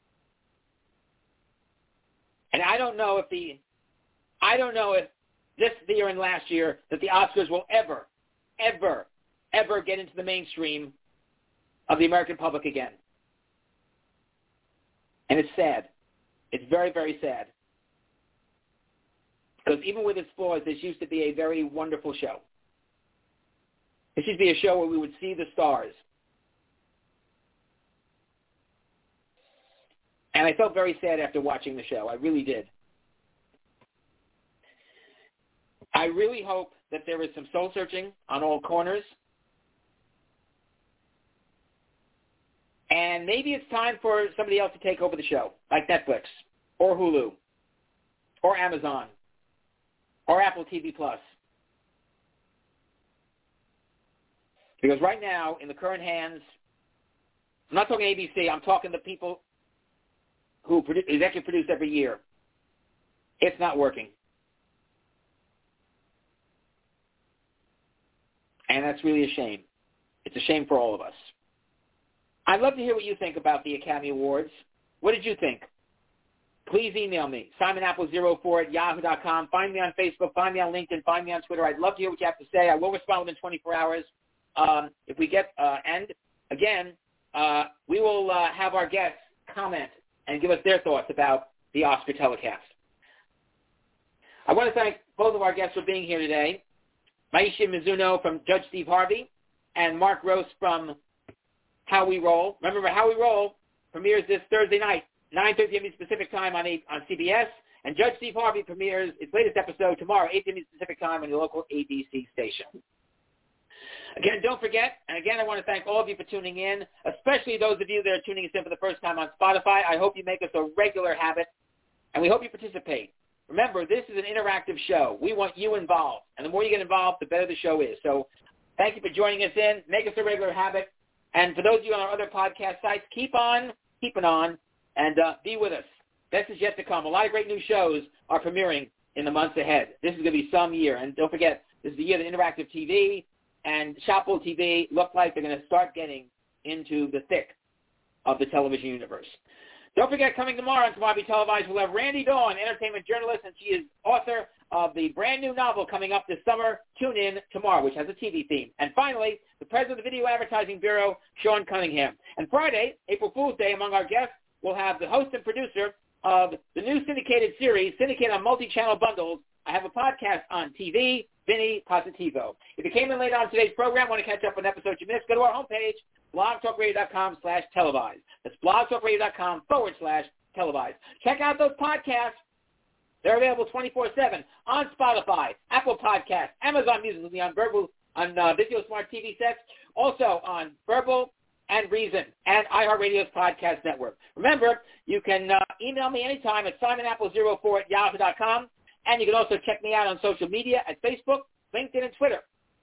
And I don't know if the, I don't know if this year and last year that the Oscars will ever, ever, ever get into the mainstream of the American public again. And it's sad. It's very, very sad. Because even with its flaws, this used to be a very wonderful show. This used to be a show where we would see the stars. And I felt very sad after watching the show. I really did. I really hope that there is some soul searching on all corners. And maybe it's time for somebody else to take over the show, like Netflix or Hulu or Amazon or Apple T V Plus. Because right now, in the current hands, I'm not talking A B C, I'm talking the people who produ- executive produce every year. It's not working. And that's really a shame. It's a shame for all of us. I'd love to hear what you think about the Academy Awards. What did you think? Please email me, simon apple zero four at yahoo dot com. Find me on Facebook. Find me on LinkedIn. Find me on Twitter. I'd love to hear what you have to say. I will respond within twenty-four hours. Um, if we get, uh, and again, uh, we will uh, have our guests comment and give us their thoughts about the Oscar telecast. I want to thank both of our guests for being here today. Maisha Mizuno from Judge Steve Harvey and Mark Gross from How We Roll. Remember, How We Roll premieres this Thursday night, nine thirty p.m. Pacific time on, on C B S, And Judge Steve Harvey premieres its latest episode tomorrow, eight p.m. Pacific time on your local A B C station. Again, don't forget, and again, I want to thank all of you for tuning in, especially those of you that are tuning us in for the first time on Spotify. I hope you make us a regular habit, and we hope you participate. Remember, this is an interactive show. We want you involved, and the more you get involved, the better the show is. So thank you for joining us in. Make us a regular habit. And for those of you on our other podcast sites, keep on, keep it on, and uh, be with us. Best is yet to come. A lot of great new shows are premiering in the months ahead. This is going to be some year. And don't forget, this is the year that interactive T V and Shopwell T V look like they're going to start getting into the thick of the television universe. Don't forget, coming tomorrow on Tomorrow Be Televised, we'll have Randy Dawn, entertainment journalist, and she is author of the brand new novel coming up this summer, Tune In Tomorrow, which has a T V theme. And finally, the president of the Video Advertising Bureau, Sean Cunningham. And Friday, April Fool's Day, among our guests, we'll have the host and producer of the new syndicated series, syndicated on multi-channel bundles. I have a podcast on T V, Vinny Positivo. If you came in late on today's program, want to catch up on episodes you missed, go to our homepage, blogtalkradio.com slash televised. That's blogtalkradio.com forward slash televised. Check out those podcasts. They're available twenty-four seven on Spotify, Apple Podcasts, Amazon Music, on Verbal, on uh, Video Smart T V sets, also on Verbal and Reason, and iHeartRadio's podcast network. Remember, you can uh, email me anytime at simon apple zero four at yahoo dot com, and you can also check me out on social media at Facebook, LinkedIn, and Twitter.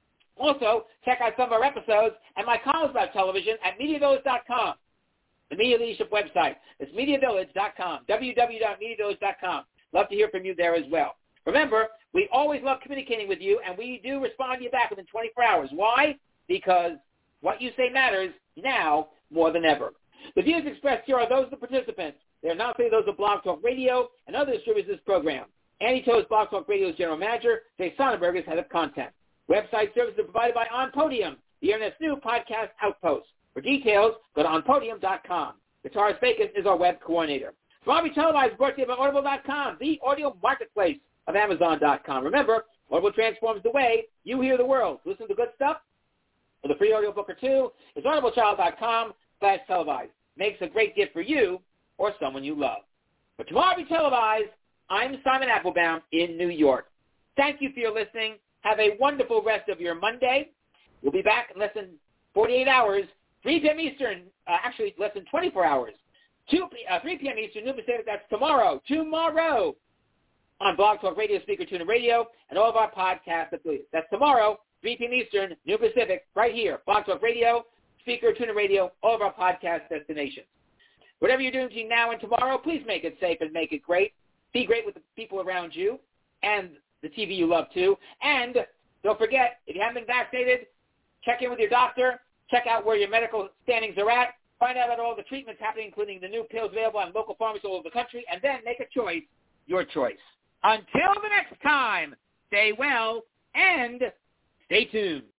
Also, check out some of our episodes and my columns about television at media village dot com, the Media Leadership website. It's media village dot com, w w w dot media village dot com. Love to hear from you there as well. Remember, we always love communicating with you, and we do respond to you back within twenty-four hours. Why? Because what you say matters now more than ever. The views expressed here are those of the participants. They are not solely those of Blog Talk Radio and other distributors of this program. Andy Toe's Blog Talk Radio's general manager, Jay Sonnenberg, is head of content. Website services are provided by On Podium, the Internet's new podcast outpost. For details, go to on podium dot com. Guitarist Bacon is our web coordinator. Tomorrow Be Televised is brought to you by audible dot com, the audio marketplace of amazon dot com. Remember, Audible transforms the way you hear the world. Listen to good stuff with a free audio book or two. It's audible child dot com slash televised. Makes a great gift for you or someone you love. But Tomorrow Be Televised, I'm Simon Applebaum in New York. Thank you for your listening. Have a wonderful rest of your Monday. We'll be back in less than forty-eight hours, three p.m. Eastern, uh, actually less than twenty-four hours. two, uh, three p.m. Eastern, New Pacific, that's tomorrow, tomorrow, on Blog Talk Radio, Speaker, TuneIn Radio, and all of our podcast affiliates. That's tomorrow, three p.m. Eastern, New Pacific, right here, Blog Talk Radio, Speaker, TuneIn Radio, all of our podcast destinations. Whatever you're doing between now and tomorrow, please make it safe and make it great. Be great with the people around you and the T V you love too. And don't forget, if you haven't been vaccinated, check in with your doctor. Check out where your medical standings are at. Find out about all the treatments happening, including the new pills available on local pharmacies all over the country, and then make a choice, your choice. Until the next time, stay well and stay tuned.